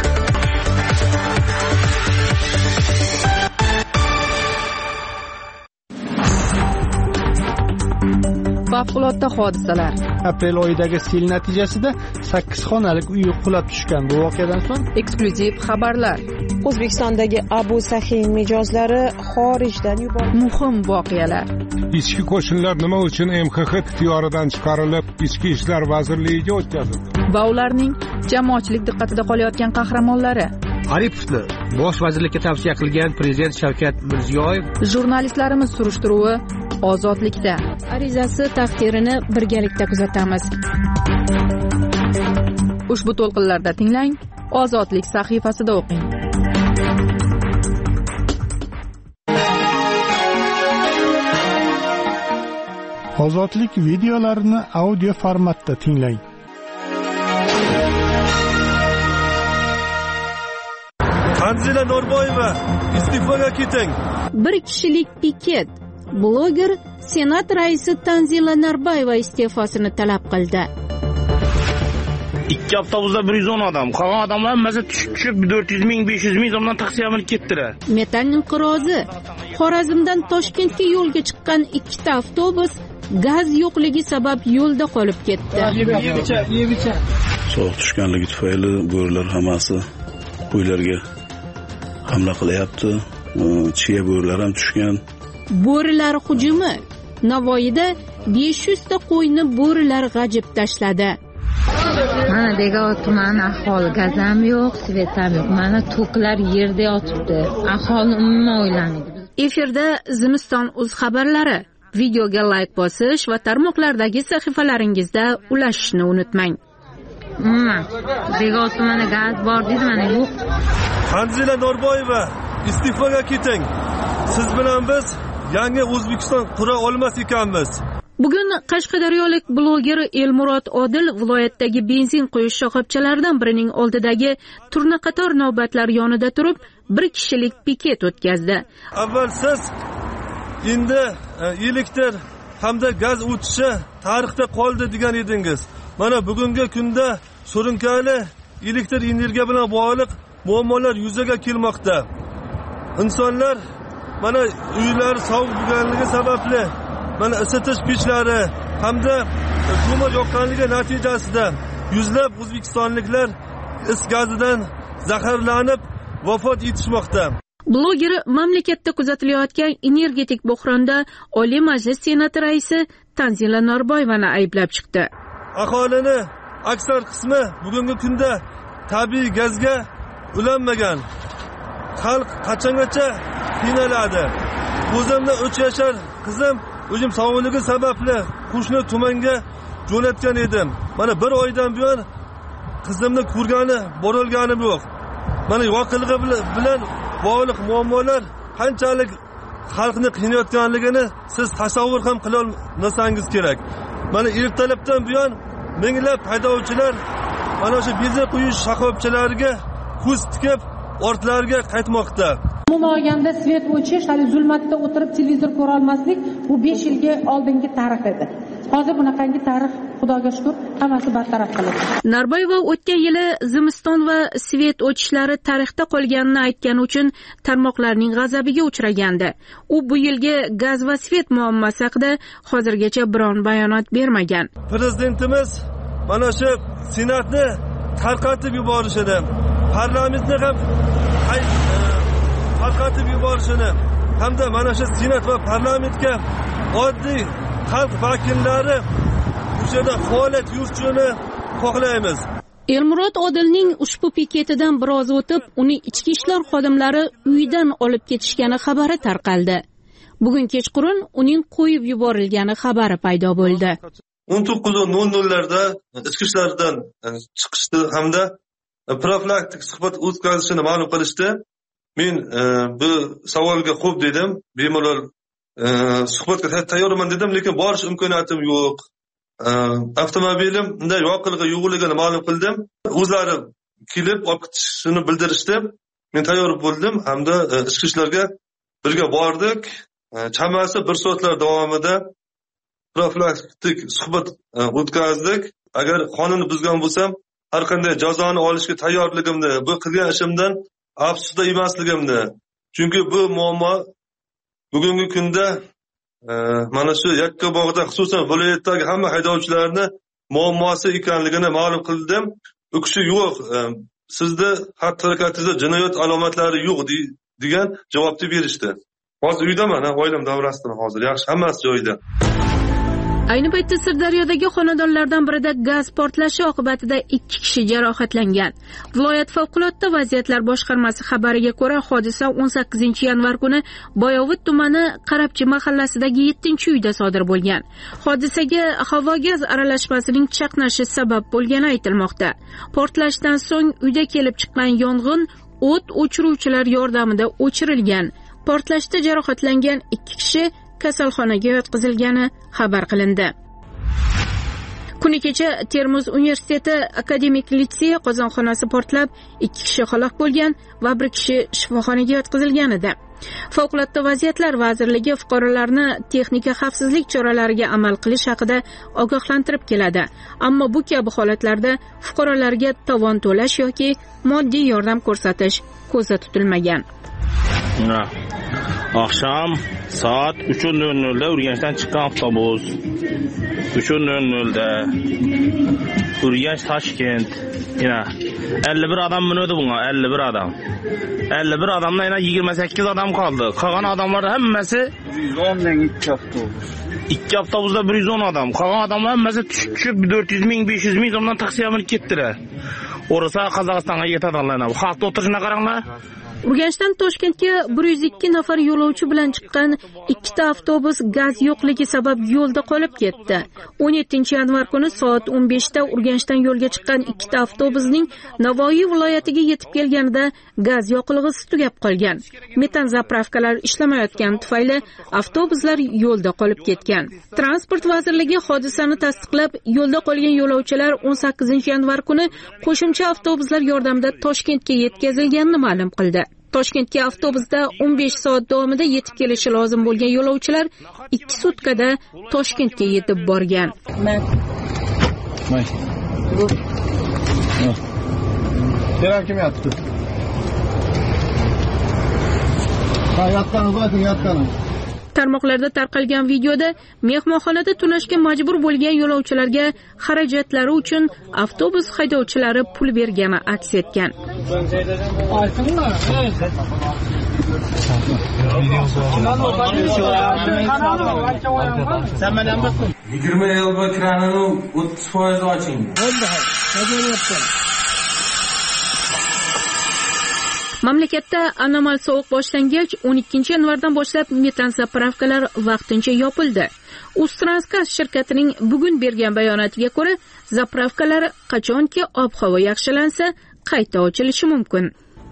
Favqulodda hodisalar.
Aprel oyidagi sel natijasida 8 xonalik uy qulab tushgan. Bu voqeadan so'ng
eksklyuziv xabarlar.
O'zbekistondagi Abu Sahiy mijozlari xorijdan yuborildi.
Muhim voqealar.
Ichki qo'shinlar nima uchun MXX ixtiyoridan chiqarilib, Ichki ishlar vazirligiga o'tkazildi?
Va ularning jamoatchilik diqqatida qolayotgan qahramonlari.
Aripovni bosh vazirlikka tavsiya qilgan prezident Shavkat Mirziyoyev.
Jurnalistlarimiz surishtiruvi ozodlikda.
Arizasi taqdirini birgalikda kuzatamiz.
Ushbu to'lqinlarda tinglang, Ozodlik sahifasida o'qing.
Ozodlik videolarini audio formatda tinglang.
Tanzila Norboyeva iste'foga keting.
Bir kishilik piket. Bloger Senat raisi Tanzila Norboyeva iste'fosini talab qildi.
Ikki avtobusda 110 odam, qolgan odamlar hammasi tushib 400 ming, 500 ming so'mdan taqsim ketdilar.
Metan inqirozi. Xorazmdan Toshkentga yo'lga chiqqan ikkita avtobus gaz yo'qligi sabab yo'lda qolib ketdi.
Sovuq tushganligi tufayli bo'rilar hammasi qo'ylarga hamla qilyapti. Chiya bo'rilar ham tushgan.
Bo'rilar hujumi. Navoiyda 500 ta qo'yni bo'rilar g'ajib tashladi.
Mana Beg'ot tumani aholi gaz ham yo'q, svet ham yo'q. Mana to'klar yerda yotibdi. Aholi umuman o'ylamaydi.
Efirda Zimiston uz xabarlari. Videoga like bosish va tarmoqlardagi sahifalaringizda ulashishni unutmang.
Beg'ot tumani gaz bor deydi, mana yo'q.
Tanzila Norboyeva iste'foga keting. Siz bilan biz yangi O'zbekiston qura olmas ekanmiz.
Bugun Qashqadaryolik bloger Elmurod Odil viloyatdagi benzin quyish shoxobchalaridan birining oldidagi turnaqator navbatlar yonida turib, bir kishilik piket o'tkazdi.
Avval siz endi elektr hamda gaz o'tishi tarixda qoldi degan edingiz. Mana bugungi kunda surunkali elektr energiya bilan bog'liq muammolar yuzaga kelmoqda. İnsanlar mana uylar sovuq bo'lganligi sababli mana isitish pechlari hamda ko'mir yoqqanligi natijasida yuzlab o'zbekistonliklar is gazidan zaharlanib vafot etishmoqda.
Bloger mamlakatda kuzatilayotgan energetik bo'hronda Oliy Majlis Senati raisi Tanzila Norboyevani ayblab chiqdi.
Aholini aksar qismi bugungi kunda tabiiy gazga ulanmagan. Xalq qachongacha qiynaladi. O'zimni 3 yashar qizim o'zim sog'ligi sababli qo'shni tumanga jo'natgan edim. Mana bir oydan buyon qizimni ko'rgani, borilganim yo'q. Mana voqelig'i bilan bog'liq muammolar qanchalik xalqni qiynayotganligini siz tasavvur ham qila olmasangiz kerak. Mana ertalabdan buyon minglab haydovchilar mana shu benzin quyish shoxobchalariga ko'z tikib ortlariga qaytmoqda.
Umuman olganda svet o'chish, hali zulmatda o'tirib televizor ko'ra olmaslik bu 5 yilga oldingi tarix edi. Hozir bunaqangi tarix Xudoga shukr hammasi bartaraf qilindi.
Narboyeva o'tgan yili zimiston va svet o'chishlari tarixda qolganini aytgani uchun tarmoqlarning g'azabiga uchragandi. U bu yilgi gaz va svet muammosi haqida hozirgacha biron bayonot bermagan.
Prezidentimiz mana shu senatni tarqatib yuborishini, parlamentni ham tarqatib yuborishini hamda mana shu senat va parlamentga oddiy xalq vakillari o'sha yerda faoliyat yuritishini xohlaymiz.
Elmurod Odilning ushbu piketidan biroz o'tib, uni ichki ishlar xodimlari uyidan olib ketishgani xabari tarqaldi. Bugun kechqurun uning qo'yib yuborilgani xabari paydo bo'ldi.
19:00larda ichki ishlardan chiqishdi hamda profilaktik suhbat o'tkazishini ma'lum qilishdi. Men bu savolga xo'p dedim. Bemalol suhbatga tayyorman dedim, lekin borish imkoniyatim yo'q. Avtomobilim bunday voqeaga yo'qligini ma'lum qildim. O'zlari kelib olib ketishini bildirishdi. Men tayyor bo'ldim hamda ichki ishlarga birga bordik. Chamasi 1 soatlar davomida profilaktik suhbat o'tkazdik. Agar qonunni buzgan bo'lsam, har qanday jazoni olishga tayyorligimni, bu qilgan ishimdan afsusda emasligimni. Chunki bu muammo bugungi kunda mana shu Yakkabog'da, xususan viloyatdagi hamma haydovchilarni muammosi ekanligini ma'lum qildim. U kishi yo'q, sizda xatti-harakatingizda jinoyat alomatlari yo'q degan javobni berishdi. Hozir uydaman, oilam davrasidan hozir yaxshi, hammasi joyida.
Ayni paytda Sirdaryodagi xonadonlardan birida gaz portlashi oqibatida 2 kishi jarohatlangan. Viloyat favqulodda vaziyatlar boshqarmasi xabariga ko'ra, hodisa 18-yanvar kuni Boyovut tumani Qarabchi mahallasidagi 7-uyda sodir bo'lgan. Hodisaga havo gaz aralashmasining chaqnashi sabab bo'lgani aytilmoqda. Portlashdan so'ng uyda kelib chiqqan yong'in o't o'chiruvchilar yordamida o'chirilgan. Portlashda jarohatlangan 2 kishi kasalxonaga yotqizilgani xabar qilindi. Kuni kecha Termiz universiteti akademik litsey qozonxonasi portlab 2 kishi halok bo'lgan va 1 kishi shifoxonaga yotqizilgan edi. Favqulodda vaziyatlar vazirligi fuqarolarni texnika xavfsizlik choralariga amal qilish haqida ogohlantirib keladi. Ammo bu kabi holatlarda fuqarolarga tovon to'lash yoki moddiy yordam ko'rsatish ko'zda tutilmagan.
Akşam saat 3:00'da Urganchdan chiqqan avtobus. 3:00'da Urganch Toshkent. Yana 51 adam minadi bunga, 51 adam. 51 adamdan yana 28 adam qoldi. Qolgan adamlar hammasi 110 dan 2 avtobus. 2 avtobusda 110 adam. Qolgan adamlar hammasi tushib 400 ming, 500 ming so'mdan taqsimlab ketdilar. Orasa Qozog'istonga yetadilar. Xalqni o'tirishini qaranglar.
Urganchdan Toshkentga 102 nafar yo'lovchi bilan chiqqan 2 ta avtobus gaz yo'qligi sabab yo'lda qolib ketdi. 17-yanvar kuni soat 15 da Urganchdan yo'lga chiqqan 2 ta avtobusning Navoiy viloyatiga yetib kelganida gaz yo'qligi tugab qolgan. Metan zapravkalar ishlamayotgani tufayli avtobuslar yo'lda qolib ketgan. Transport vazirligi hodisani tasdiqlab, yo'lda qolgan yo'lovchilar 18-yanvar kuni qo'shimcha avtobuslar yordamida Toshkentga yetkazilganini ma'lum qildi. Toshkentga avtobusda 15 soat davomida yetib kelishi lozim bo'lgan yo'lovchilar 2 sutkada Toshkentga yetib borgan. Tarmoqlarda tarqalgan videoda mehmonxonada tunashga majbur bo'lgan yo'lovchilarga xarajatlari uchun avtobus haydovchilari pul bergani aks etgan.
20 yil bu kranini 30% oching.
Mamlakatda anomal sovuq boshlangach 12-yanvardan boshlab metan zapravkalar vaqtincha yopildi. Uztransgaz shirkatining bugun bergan bayonotiga ko'ra, zapravkalar qachonki ob-havo yaxshilansa, qayta ochilishi mumkin.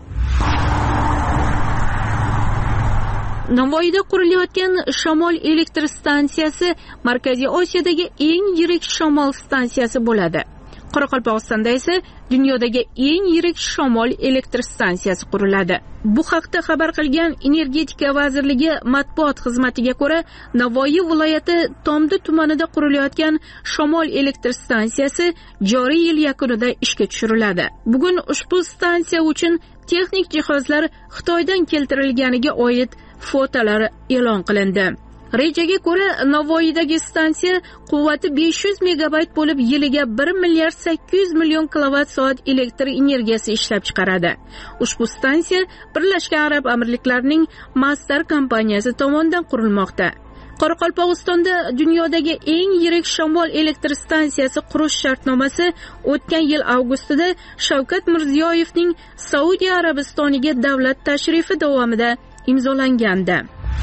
Navoiyda qurilayotgan shamol elektr stansiyasi Markaziy Osiyodagi eng yirik shamol stansiyasi bo'ladi. Qoraqalpog'istonda esa dunyodagi eng yirik shamol elektr stansiyasi quriladi. Bu haqda xabar qilgan Energetika vazirligi matbuot xizmatiga ko'ra, Navoiy viloyati Tomdi tumanida qurilayotgan shamol elektr stansiyasi joriy yil yakunida ishga tushiriladi. Bugun ushbu stansiya uchun texnik jihozlar Xitoydan keltirilganiga oid fotolar e'lon qilindi. Rejaga ko'ra, Navoiydagi stansiya quvvati 500 megabayt bo'lib, yiliga 1 milliard 800 million kilovatt-soat elektr energiyasi ishlab chiqaradi. Ushbu stansiya Birlashgan Arab Amirliklarining Masdar kompaniyasi tomonidan qurilmoqda. Qoraqalpog'istonda dunyodagi eng yirik shamol elektr stansiyasi qurish shartnomasi o'tgan yil avgustida Shavkat Mirziyoyevning Saudiya Arabistoniga davlat tashrifi davomida imzolangandi.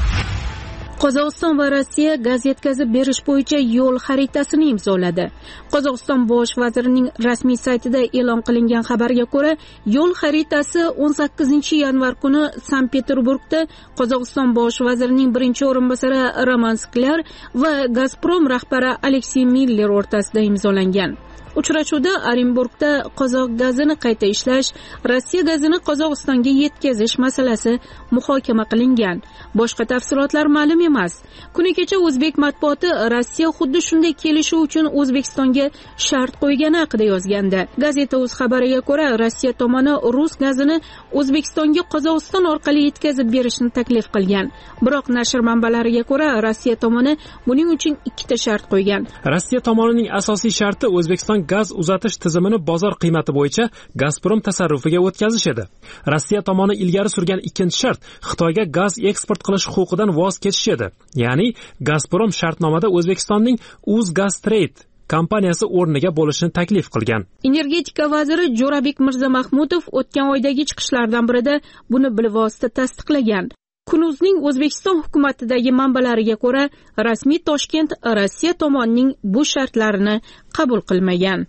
Qozog'iston va Rossiya gaz yetkazib berish bo'yicha yo'l xaritasini imzoladi. Qozog'iston bosh vazirining rasmiy saytida e'lon qilingan xabarga ko'ra, yo'l xaritasi 18-yanvar kuni Sankt-Peterburgda Qozog'iston bosh vazirining birinchi o'rinbosari Roman Sklar va Gazprom rahbari Aleksey Miller o'rtasida imzolangan. Uchrashuvda Orenburgda qozoq gazini qayta ishlash, Rossiya gazini Qozog'istonga yetkazish masalasi muhokama qilingan. Boshqa tafsilotlar ma'lum emas. Kuni kecha o'zbek matbuoti Rossiya xuddi shunday kelishuv uchun O'zbekistonga shart qo'ygani haqida yozgandi. Gazeta o'z xabariga ko'ra, Rossiya tomoni rus gazini O'zbekistonga Qozog'iston orqali yetkazib berishni taklif qilgan. Biroq nashr manbalariga ko'ra, Rossiya tomoni buning uchun ikkita shart qo'ygan.
Rossiya tomonining asosiy sharti O'zbekiston gaz uzatish tizimini bozor qiymati bo'yicha Gazprom tasarrufiga o'tkazish edi. Rossiya tomoni ilgari surgan ikkinchi shart Xitoyga gaz eksport qilish huquqidan voz kechish edi. Ya'ni Gazprom shartnomada O'zbekistonning Uzgaztrade kompaniyasi o'rniga bo'lishni taklif qilgan.
Energetika vaziri Jo'rabek Mirzamahmudov o'tgan oydagi chiqishlardan birida buni bilvosita tasdiqlagan. Kunuzning O'zbekiston hukumatidagi manbalariga ko'ra, rasmiy Toshkent Rossiya tomonining bu shartlarini qabul qilmagan.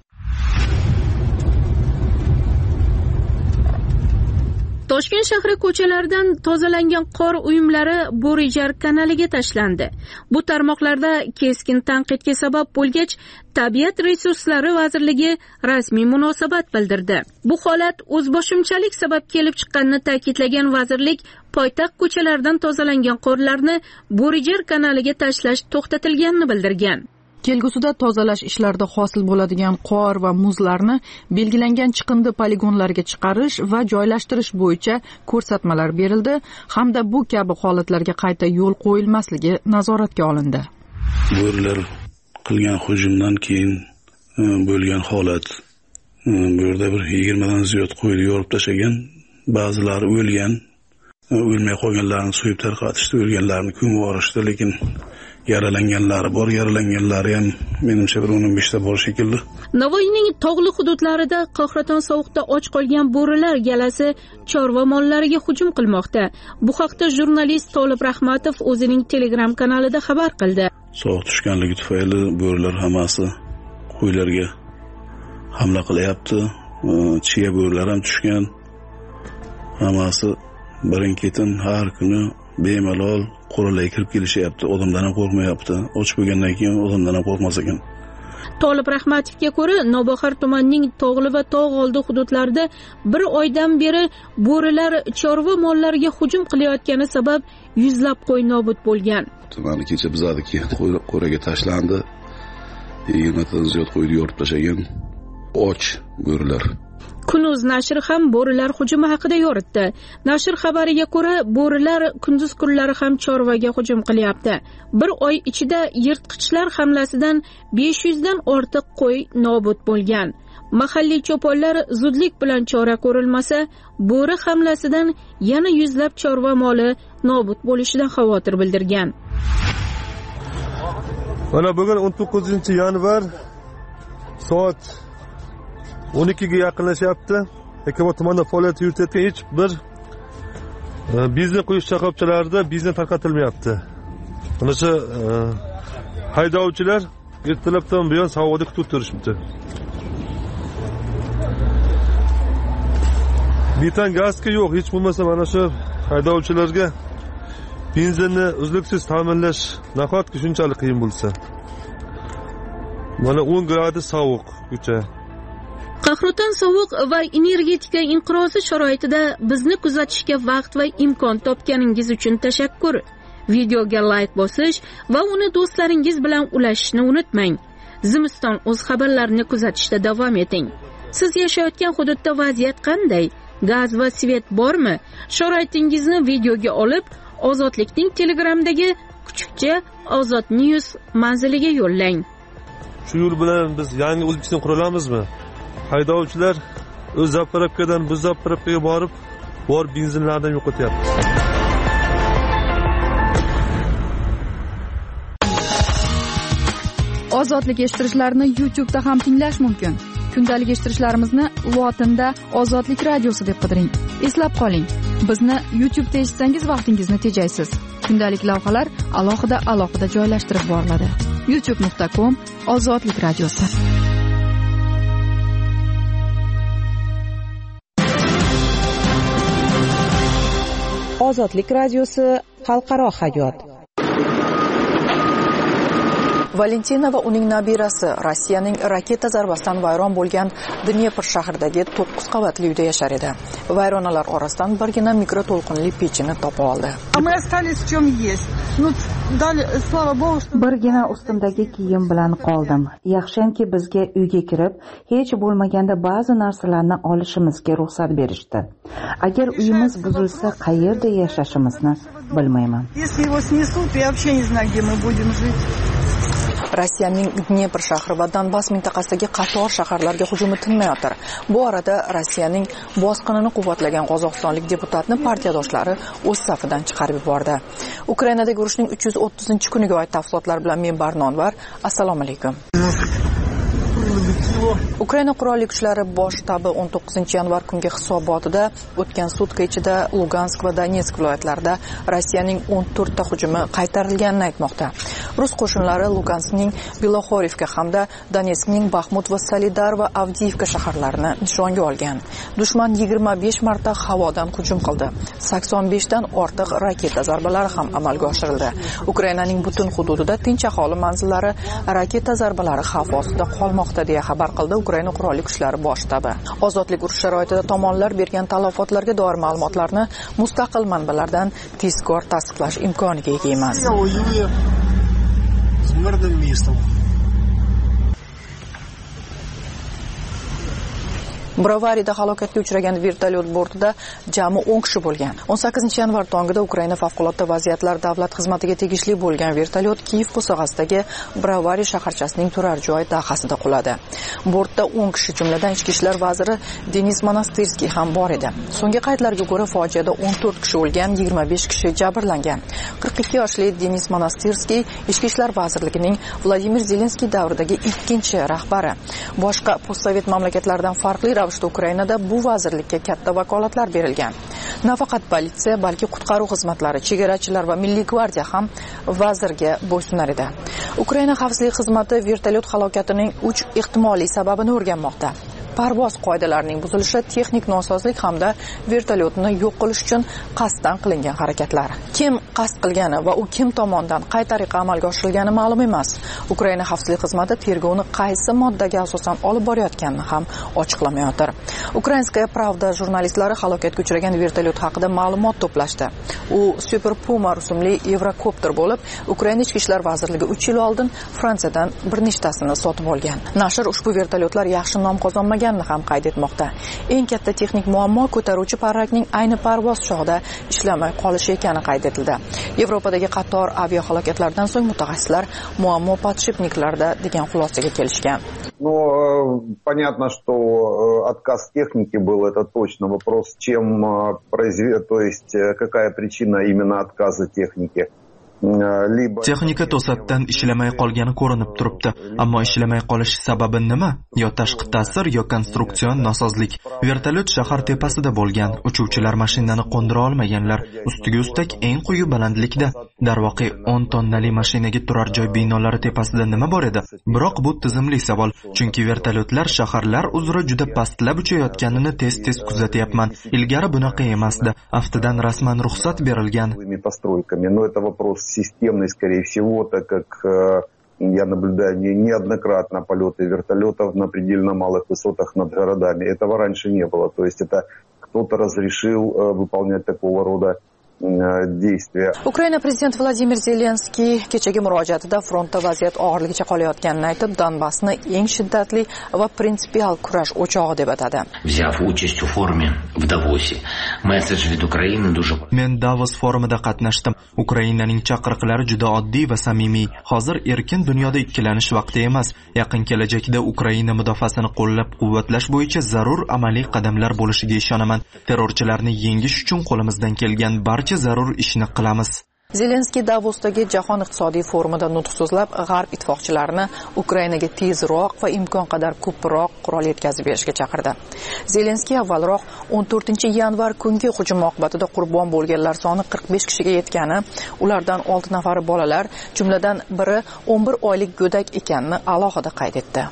Toshkent shahri ko'chalaridan tozalangan qor uyumlari Bo'rijar kanaliga tashlandi. Bu tarmoqlarda keskin tanqidga sabab bo'lgach, Tabiat resurslari vazirligi rasmiy munosabat bildirdi. Bu holat o'zboshimchalik sabab kelib chiqqanini ta'kidlagan vazirlik, poytaxt ko'chalaridan tozalangan qorlarni Bo'rijar kanaliga tashlash to'xtatilganini bildirgan.
Kelgusida tozalash ishlarida hosil bo'ladigan qor va muzlarni belgilangan chiqindi poligonlarga chiqarish va joylashtirish bo'yicha ko'rsatmalar berildi hamda bu kabi holatlarga qayta yo'l qo'yilmasligi nazoratga olindi.
Bo'rilar qilgan hujumdan keyin bo'lgan holat, bu yerda bir 20 dan ziyod qo'yni yorib tashlagan, ba'zilari o'lgan, o'lmay qolganlarni so'yib tarqatishdi, o'lganlarni ko'mib yuborishdi, lekin yaralanganlari bor, yaralanganlari ham menimcha bir 15 ta bor shekilli.
Navoiyning tog'li hududlarida qahraton sovuqda och qolgan bo'rilar galasi chorva mollariga hujum qilmoqda. Bu haqda jurnalist Tolib Rahmatov o'zining Telegram kanalida xabar qildi.
Sovuq tushganligi tufayli bo'rilar hammasi qo'ylarga hamla qilyapti. Chiya bo'rilar ham tushgan. Hammasi birin-ketin har kuni bemalol qo'ralay kirib kelishyapti, odamdan ham qo'rqmayapti. Och bo'lgandan keyin odamdan ham qo'rqmas ekan.
Tolib Rahmatovga ko'ra, Nobahor tumanining tog'li va tog' oldi hududlarida bir oydan beri bo'rilar chorva mollariga hujum qilayotgani sabab yuzlab qo'y nobud bo'lgan.
Tumani kecha bizadiki qo'raga tashlandi. 20 tadan ziyod qo'yni yorib tashlagan och bo'rilar.
Kunuz nashri ham bo'rilar hujumi haqida yoritdi. Nashr xabariga ko'ra, bo'rilar kunduz kunlari ham chorvaga hujum qilyapti. Bir oy ichida yirtqichlar hamlasidan 500 dan ortiq qo'y nobud bo'lgan. Mahalliy cho'ponlar zudlik bilan chora ko'rilmasa, bo'ri hamlasidan yana yuzlab chorva moli nobud bo'lishidan xavotir bildirgan.
Mana bugun 19-yanvar soat 12 ga yaqinlashyapti. Ekobod tumanida faoliyat yuritayotgan hech bir
Biznes qo'yish shoxobchalarida biznes tarqatilmayapti. Buncha haydovchilar ertalabdan buyon savodda kutib turishibdi. Metan gazga yo'q, hech bo'lmasa mana shu haydovchilarga benzinni uzluksiz ta'minlash nahotki shunchalik qiyin bo'lsa. Mana 10 gradus sovuq ko'cha.
Qahraton sovuq va energetika inqirozi sharoitida bizni kuzatishga vaqt va imkon topganingiz uchun tashakkur. Videoga like bosish va uni do'stlaringiz bilan ulashishni unutmang. Zimiston o'z xabarlarini kuzatishda davom eting. Siz yashayotgan hududda vaziyat qanday? Gaz va svet bormi? Sharoitingizni videoga olib, Ozodlikning Telegramdagi kuchukcha Ozod News manziliga yo'llang.
Shu yo'l bilan biz yangi O'zbekiston qura olamizmi? Haydovchilar o'z zapravkadan bu zapravkaga borib, bor benzinlardan yo'qotyapti.
Ozodlik eshittirishlarni YouTube'da ham tinglash mumkin. Kundalik eshittirishlarimizni lotinda Ozodlik radiosi deb qidiring. Eslab qoling, bizni YouTube'da eshitsangiz vaqtingizni tejaysiz. Kundalik lavhalar alohida joylashtirib boriladi. youtube.com/Ozodlik radiosi.
Ozodlik radiosi xalqaro hayot.
Valentina va uning nabirasi Rossiyaning raketa zarbasidan vayron bo'lgan Dnepr shahridagi 9 qavatli uyda yashar edi. Vayronalar orasidan birgina mikroto'lqinli pechini topib oldi.
Birgina ustimdagi kiyim bilan qoldim. Yaxshamki bizga uyga kirib, hech bo'lmaganda ba'zi narsalarni olishimizga ruxsat berishdi. Agar uyimiz buzilsa, qayerda yashashimizni bilmayman.
Rossiyaning Dnepr shahri va Donbass mintaqasidagi qator shaharlarga hujumi tinmayotir. Bu orada Rossiyaning bosqinini quvvatlagan qozog'istonlik deputatni partiyadoshlari o'z safidan chiqarib yubordi. Ukrainadagi urushning 330-kuniga oid tafsilotlar bilan men Barnonvar. Assalomu alaykum. Ukraina qurolli kuchlari bosh shtabi 19 yanvar kungi hisobotida o'tgan sutka ichida Lugansk va Donetsk viloyatlarida Rossiyaning 14 ta hujumi qaytarilganini aytmoqda. Rus qo'shinlari Luganskning Bilohorivka hamda Donetskning Baxmut va Solidar va Avdiivka shaharlarini nishonga olgan. Dushman 25 marta havodan hujum qildi. 85 dan ortiq raketa zarbalari ham amalga oshirildi. Ukrainaning butun hududida tinch aholi manzillari raketa zarbalari xavf ostida qolmoqda deya xabar qildi Ukraina qurolli kuchlari bosh shtabi. Ozodlik urush sharoitida tomonlar bergan talafotlarga doir ma'lumotlarni mustaqil manbalardan tezkor tasdiqlash imkoniga ega emas. Bravariyada halokatga uchragan vertolyot bortida jami 10 kishi bo'lgan. 18 yanvar tongida Ukraina favqulodda vaziyatlar davlat xizmatiga tegishli bo'lgan vertolyot Kiyev bo'sag'asidagi Bravariya shaharchasining turar joy dahasida quladi. Bortda 10 kishi, jumladan ichki ishlar vaziri Denis Monastirskiy ham bor edi. So'nggi qaydlarga ko'ra fojiada 14 kishi o'lgan, 25 kishi jabrlangan. 42 yoshli Denis Monastirskiy ichki ishlar vazirligining Vladimir Zelenskiy davridagi ikkinchi rahbari. Boshqa postsovet mamlakatlardan farqli ravishda Ukrainada bu vazirlikka katta vakolatlar berilgan. Nafaqat politsiya, balki qutqaruv xizmatlari, chegarachilar va milliy gvardiya ham vazirga bo'ysunar edi. Ukraina xavfsizlik xizmati vertolyot halokatining 3 ehtimoliy sababini o'rganmoqda. Parvoz qoidalarining buzilishi, texnik nosozlik hamda vertolyotni yo'q qilish uchun qasddan qilingan harakatlar. Kim qasd qilgani va u kim tomonidan qay tariqa amalga oshirilgani ma'lum emas. Ukraina xavfsizlik xizmati tergovni qaysi moddaga asosan olib borayotganini ham ochiqlamayotir. Ukrainskaya Pravda jurnalistlari halokatga uchragan vertolyot haqida ma'lumot to'plashdi. U Super Puma rusumli Evrokopter bo'lib, Ukraina ichki ishlar vazirligi 3 yil oldin Fransiyadan bir nechtasini sotib olgan. Nashr ushbu vertolyotlar yaxshi nom qozonmaganini ham qayd etmoqda. Eng katta texnik muammo ko'taruvchi parrakning ayni parvoz chog'ida ishlamay qolishi ekani qayd etildi. Yevropadagi qator aviahalokatlardan so'ng mutaxassislar muammo подшипникlarda degan xulosaga kelishgan.
Но понятно, что отказ техники был, это точно вопрос, чем то есть какая причина именно отказа техники.
Texnika to'satdan ishlamay qolgani ko'rinib turibdi. Ammo ishlamay qolish sababi nima? Yo tashqi ta'sir, yo konstruktsion nosozlik. Vertolyot shahar tepasida bo'lgan. Uchuvchilar mashinani qo'ndira olmaganlar. Ustiga ustak eng quyi balandlikda. Darvoqe 10 tonnali mashinaga turar joy binolari tepasida nima bor edi? Biroq bu tizimli savol, chunki vertolyotlar shaharlar uzra juda pastlab uchayotganini tez-tez kuzatyapman. Ilgari bunaqa emasdi. Aftidan rasman ruxsat berilgan.
Но это вопрос системный, скорее всего, так как я наблюдаю неоднократно полеты вертолетов на предельно малых высотах над городами. Этого раньше не было. То есть это кто-то разрешил выполнять такого рода действия.
Ukraina prezidenti Vladimir Zelenskiy kechagi murojaatida frontda vaziyat og'irligicha qolayotganini aytib, Donbassni eng shiddatli va prinsipial kurash o'chog'i deb atadi.
Взяв участь в форуме в Давосе, месседж від України дуже...
Men Davos forumida qatnashdim. Ukrainaning chaqiriqlari juda oddiy va samimiy. Hozir erkin dunyoda ikkilanish vaqti emas. Yaqin kelajakda Ukraina mudofaasini qo'llab-quvvatlash bo'yicha zarur amaliy qadamlar bo'lishiga ishonaman. Terrorchilarni yengish uchun qo'limizdan kelgan barcha zarur ishni qilamiz.
Zelenskiy Davosdagi Jahon iqtisodiy forumida nutq so'zlab, G'arb ittifoqchilarini Ukrainaga tezroq va imkon qadar ko'proq qurol yetkazib berishga chaqirdi. Zelenskiy avvalroq 14-yanvar kungi hujum oqibatida qurbon bo'lganlar soni 45 kishiga yetgani, ulardan 6 nafari bolalar, jumladan biri 11 oylik go'dak ekanini alohida qayd etdi.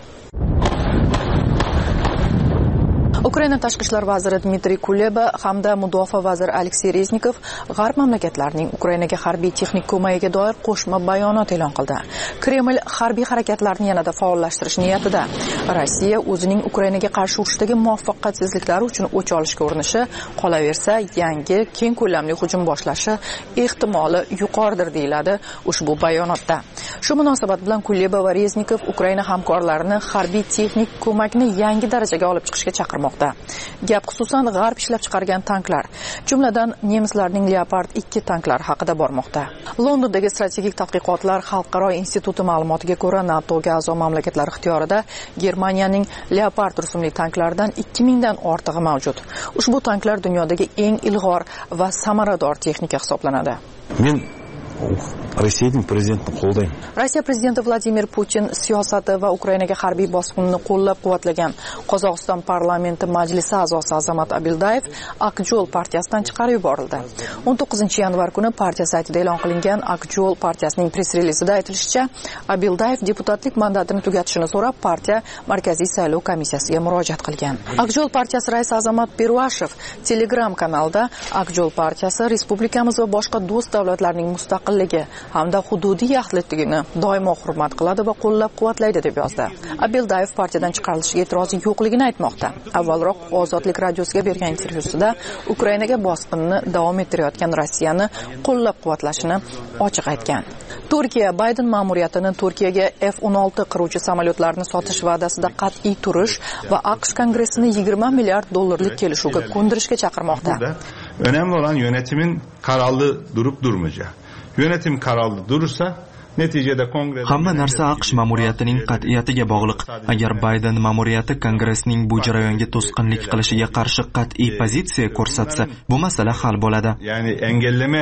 Ukraina tashqi ishlar vaziri Dmitriy Kuleba hamda mudofaa vaziri Aleksey Reznikov G'arb mamlakatlarining Ukrainaga harbiy texnik ko'magiga doir qo'shma bayonot e'lon qildi. Kreml harbiy harakatlarni yanada faollashtirish niyatida. Rossiya o'zining Ukrainaga qarshi urushdagi muvaffaqiyatsizliklari uchun o'ch olishga urinishi, qolaversa yangi keng ko'lamli hujum boshlashi ehtimoli yuqoridir deyiladi ushbu bayonotda. Shu munosabat bilan Kuleba va Reznikov Ukraina hamkorlarini harbiy texnik ko'makni yangi darajaga olib chiqishga chaqirmoqda. Gap xususan G'arb ishlab chiqargan tanklar, jumladan nemislarning Leopard 2 tanklari haqida bormoqda. Londondagi strategik tadqiqotlar xalqaro instituti ma'lumotiga ko'ra, NATOga a'zo mamlakatlar ixtiyorida Germaniyaning Leopard rusumli tanklaridan 2000 dan ortig'i mavjud. Ushbu tanklar dunyodagi eng ilg'or va samarador texnika hisoblanadi.
Men Rossiyaning prezidentini qo'llayman.
Rossiya prezidenti Vladimir Putin siyosati va Ukrainaga harbiy bosqinni qo'llab-quvvatlagan Qozog'iston parlamenti majlisi a'zosi Azamat Abildayev Akjol partiyasidan chiqarib yuborildi. 19-yanvar kuni partiya saytida e'lon qilingan Akjol partiyasining press-relizida aytilishicha, Abildayev deputatlik mandatini tugatishini so'rab, partiya markaziy saylov komissiyasiga murojaat qilgan. Akjol partiyasi raisi Azamat Pervashev Telegram kanalida Akjol partiyasi respublikamiz va boshqa do'st davlatlarning mustaqilligi hamda hududiy yaxlitligini doimo hurmat qiladi va qo'llab-quvvatlaydi deb yozdi. Abildayev partiyadan chiqarilishiga e'tirozi yo'qligini aytmoqda. Avvalroq Ozodlik radiosiga bergan intervyusida Ukrainaga bosqinni davom ettirayotgan Rossiyani qo'llab-quvvatlashini ochiq aytgan. Turkiya Bayden ma'muriyatini Turkiyaga F-16 qiruvchi samolyotlarni sotish va'dasida qat'iy turish va AQSh kongressini 20 milliard dollarlik kelishuvga ko'ndirishga chaqirmoqda.
Önemli olan yönetimin kararlı durup durmayacağı. Yönetim kararlı durursa neticede kongre...
Hamma narsa AQSh ma'muriyatining qat'iyatiga bog'liq. Agar Bayden ma'muriyati kongressning bu jarayonga to'sqinlik qilishiga qarshi qat'iy pozitsiya ko'rsatsa, bu masala hal bo'ladi.
Yani engelleme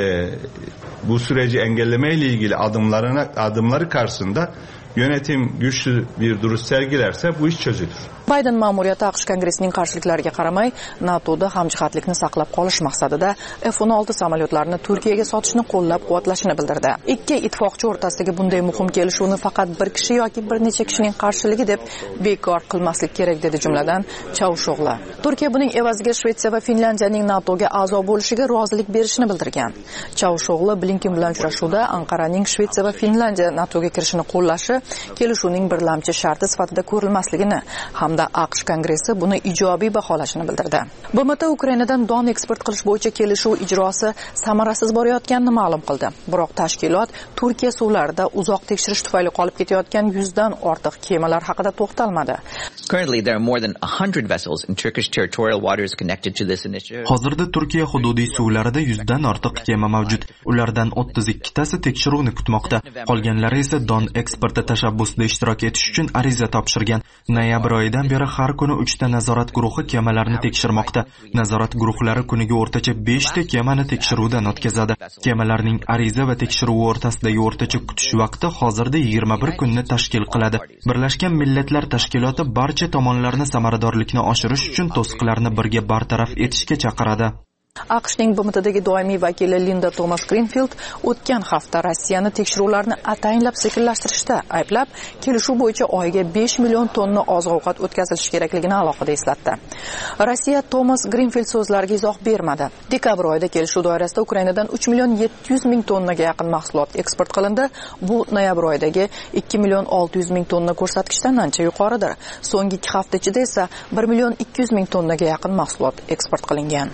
bu süreci engelleme ile ilgili adımları karşısında yönetim güçlü bir duruş sergilerse bu iş çözülür.
Bayden ma'muriyati AQSh kongressining qarshiliklariga qaramay, NATOda hamjihatlikni saqlab qolish maqsadida F-16 samolyotlarini Turkiyaga sotishni qo'llab-quvvatlashini bildirdi. Ikki ittifoqchi o'rtasidagi bunday muhim kelishuvni faqat bir kishi yoki bir necha kishining qarshiligi deb bekor qilmaslik kerak dedi jumladan Chavusho'g'li. Turkiya buning evaziga Shvetsiya va Finlyandiyaning NATOga a'zo bo'lishiga rozilik berishini bildirgan. Chavusho'g'li Blinken bilan uchrashuvda Anqaraning Shvetsiya va Finlyandiya NATOga kirishini qo'llashi kelishuvning birlamchi sharti sifatida ko'rilmasligini hamda AQSh kongressi buni ijobiy baholashini bildirdi. BMT Ukrainadan don eksport qilish bo'yicha kelishuv ijrosi samarasiz borayotganini ma'lum qildi. Biroq tashkilot Turkiya suvlarida uzoq tekshirish tufayli qolib ketayotgan 100 dan ortiq kemalar haqida to'xtalmadi.
Currently there are more than 100 vessels in Turkish territorial waters connected to this initiative.
Hozirda Turkiya hududiy suvlarida 100 dan ortiq kema mavjud. Ulardan 32 tasi tekshiruvni kutmoqda. Qolganlari esa don eksporti tashabbusida ishtirok etish uchun ariza topshirgan. Noyabr oyida beri har kuni 3 ta nazorat guruhi kemalarni tekshirmoqda. Nazorat guruhlari kuniga o'rtacha 5 ta kemani tekshiruvdan o'tkazadi. Kemalarning ariza va tekshiruvi o'rtasidagi o'rtacha kutish vaqti hozirda 21 kunni tashkil qiladi. Birlashgan Millatlar Tashkiloti barcha tomonlarni samaradorlikni oshirish uchun to'siqlarni birga bartaraf etishga chaqiradi.
AQShning BMTdagi doimiy vakili Linda Thomas Greenfield o'tgan hafta Rossiyani tekshiruvlarni ataynlab sekinlashtirishda ayblab, kelishuv bo'yicha oyiga 5 million tonna oziq-ovqat o'tkazilishi kerakligini alohida eslatdi. Rossiya Thomas Greenfield so'zlariga izoh bermadi. Dekabr oyida kelishuv doirasida Ukrainadan 3 million 700 ming tonnaga yaqin mahsulot eksport qilindi. Bu noyabr oyidagi 2 million 600 ming tonna ko'rsatkichdan ancha yuqoridir. So'nggi 2 hafta ichida esa 1 million 200 ming tonnaga yaqin mahsulot eksport qilingan.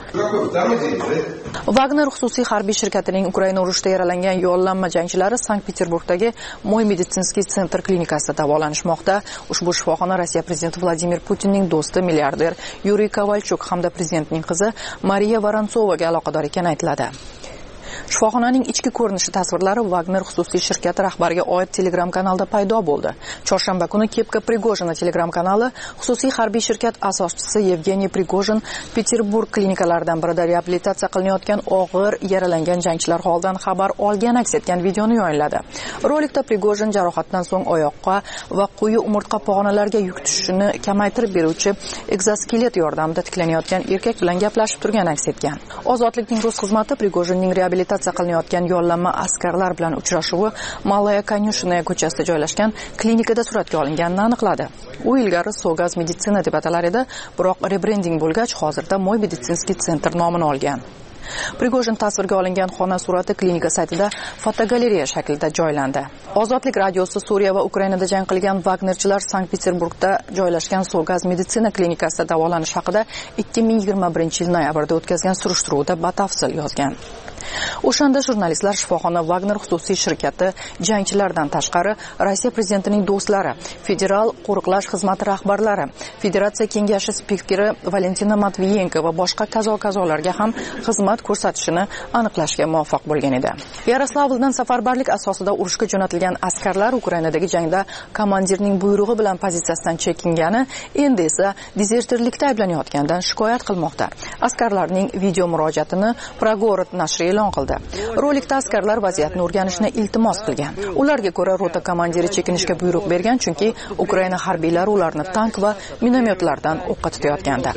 Wagner xususiy harbiy shirkatining Ukraina urushida yaralangan yollanma jangchilari Sankt-Peterburgdagi Moy meditsinskiy sentr klinikasida davolanishmoqda. Ushbu shifoxona Rossiya prezidenti Vladimir Putinning do'sti milliarder Yuriy Kovalchuk hamda prezidentning qizi Mariya Voronsovaga aloqador ekani aytiladi. Shifoxonaning ichki ko'rinishi tasvirlari Wagner xususiy shirkati rahbariga oid Telegram kanalda paydo bo'ldi. Chorshanba kuni Kepka Prigojina Telegram kanali xususiy harbiy shirkat asoschisi Yevgeniy Prigojin Peterburg klinikalaridan birida reabilitatsiya qilinayotgan og'ir yaralangan jangchilar holidan xabar olgan aks etgan videoni yo'nladi. Rolikda Prigojin jarohatdan so'ng oyoqqa va quyi umurtqa pog'onalariga yuk tushishini kamaytirib beruvchi egzoskelet yordamida tiklanayotgan erkak bilan gaplashib turgan aks etgan. Ozodlikning rus xizmati Prigojinning reabilitatsiya qilinayotgan yollanma askarlar bilan uchrashuvi Malaya Kanyushina ko'chasida joylashgan klinikada suratga olinganini aniqladi. U ilgari Sogaz meditsina deb atalar edi, biroq rebrending bo'lgach, hozirda Moy meditsinskiy sentr nomini olgan. Prigojin tasvirga olingan xona surati klinika saytida fotogalereya shaklida joylandi. Ozodlik radiosi Suriya va Ukrainada jang qilgan Wagnerchilar Sankt-Peterburgda joylashgan Sogaz meditsina klinikasida davolanish haqida 2021-yil noyabrda o'tkazgan surishtiruvda batafsil yozgan. O'shanda jurnalistlar shifoxona Wagner xususiy shirkati jangchilardan tashqari Rossiya prezidentining do'stlari, federal qo'riqlash xizmati rahbarlari, Federatsiya kengashi spikeri Valentina Matviyenko va boshqa kazo-kazolarga ham xizmat ko'rsatishini aniqlashga muvaffaq bo'lgan edi. Yaroslavldan safarbarlik asosida urushga jo'natilgan askarlar Ukrainadagi jangda komandirning buyrug'i bilan pozitsiyasidan chekingani, endi esa dezertirlikda ayblanayotgandan shikoyat qilmoqda. Askarlarning video murojaatini Pragorod nashri e'lon qildi. Rolikda askarlar vaziyatni o'rganishni iltimos qilgan. Ularga ko'ra rota komandiri chekinishga buyruq bergan, chunki Ukraina harbiylari ularni tank va minomyotlardan o'qqa tutayotgandi.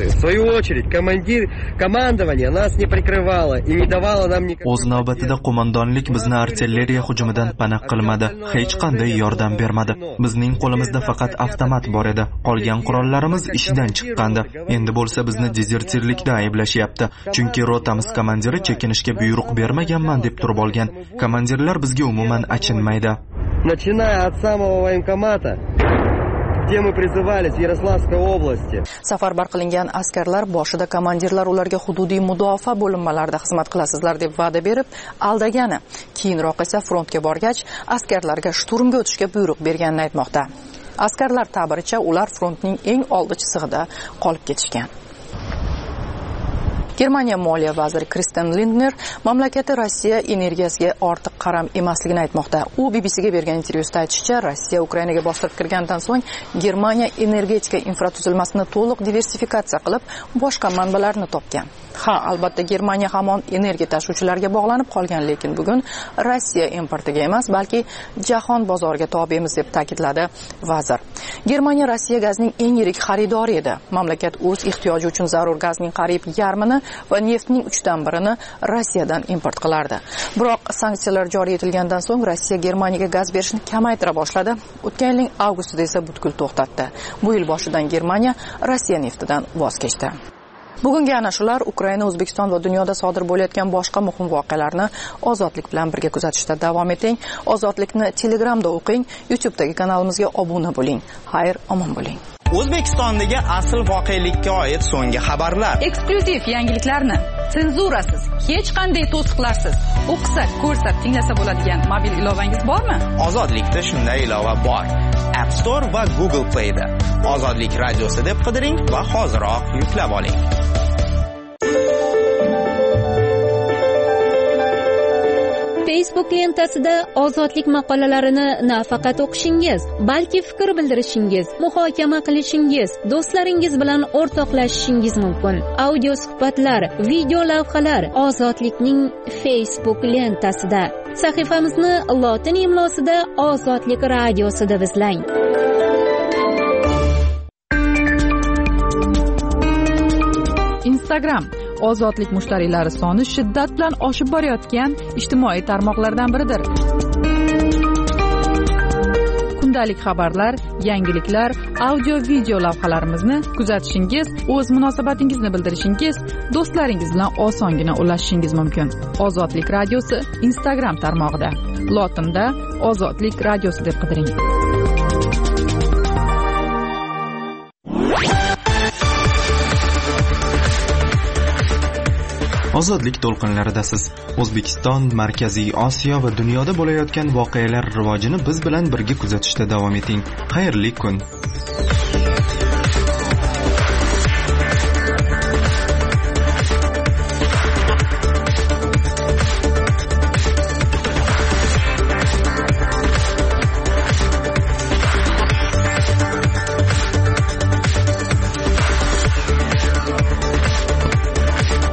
O'z navbatida qo'mondonlik bizni artilleriya hujumidan panoh qilmadi, hech qanday yordam bermadi. Bizning qo'limizda faqat avtomat bor edi. Qolgan qurollarimiz ishdan chiqqandi. Endi bo'lsa bizni dezertirlikda ayblashyapti, chunki rotamiz komandiri chekinishga buyruq bermaganman deb turib olgan. Komandirlar bizga umuman achinmaydi.
Начиная от самого военкомата, где мы призывались в Ярославской области.
Safarbar qilingan askarlar boshida komandirlar ularga hududiy mudofaa bo'linmalarida xizmat qilasizlar deb va'da berib, aldagani. Keyinroq esa frontga borgach, askarlarga shturmga o'tishga buyruq berganini aytmoqda. Askarlar ta'biricha ular frontning eng oldi chizig'ida qolib ketishgan. Germaniya moliya vaziri Christian Lindner mamlakati Rossiya energiyasiga ortiq qaram emasligini aytmoqda. U BBCga bergan intervyusida aytishicha, Rossiya Ukrainaga bostirib kirgandan so'ng Germaniya energetika infratuzilmasini to'liq diversifikatsiya qilib, boshqa manbalarni topgan. Ha, albatta Germaniya hamon energiya tashuvchilarga bog'lanib qolgan, lekin bugun Rossiya importiga emas, balki jahon bozoriga tobemiz deb ta'kidladi vazir. Germaniya Rossiya gazining eng yirik xaridori edi. Mamlakat o'z ehtiyoji uchun zarur gazning qariyb yarmini va neftning 1/3 Rossiyadan import qilardi. Biroq sanksiyalar joriy etilgandan so'ng Rossiya Germaniyaga gaz berishni kamaytira boshladi. O'tgan yilning avgustida esa butkul to'xtatdi. Bu yil boshidan Germaniya Rossiya neftidan voz kechdi. Bugungi ana shular Ukraina, O'zbekiston va dunyoda sodir bo'layotgan boshqa muhim voqealarni Ozodlik bilan birga kuzatishda davom eting. Ozodlikni Telegramda o'qing, YouTube'dagi kanalimizga obuna bo'ling. Xayr, omon bo'ling.
O'zbekistondagi asl voqelikka oid so'nggi xabarlar,
eksklyuziv yangiliklarni senzurasiz, hech qanday to'siqlarsiz o'qisa, ko'rsa, tinglasa bo'ladigan mobil ilovangiz bormi?
Ozodlikda shunday ilova bor. App Store va Google Play da Ozodlik radiosi deb qidiring va hoziroq yuklab oling.
Facebook lentasida ozodlik maqolalarini nafaqat o'qishingiz, balki fikr bildirishingiz, muhokama qilishingiz, do'stlaringiz bilan o'rtoqlashishingiz mumkin. Audio suhbatlar, video lavhalar Ozodlikning Facebook lentasida. Sahifamizni lotin imlosida Ozodlik radiosi deb izlang.
Instagram ozodlik mushtariylari soni shiddat bilan oshib borayotgan ijtimoiy tarmoqlardan biridir. Kundalik xabarlar, yangiliklar, audio video lavhalarimizni kuzatishingiz, o'z munosabatingizni bildirishingiz, do'stlaringiz bilan osongina ulashishingiz mumkin. Ozodlik radiosi Instagram tarmog'ida. Lotinda Ozodlik radiosi deb qidiring.
Ozodlik to'lqinlaridasiz. O'zbekiston, Markaziy Osiyo va dunyoda bo'layotgan voqealar rivojini biz bilan birga kuzatishda davom eting. Xayrli kun.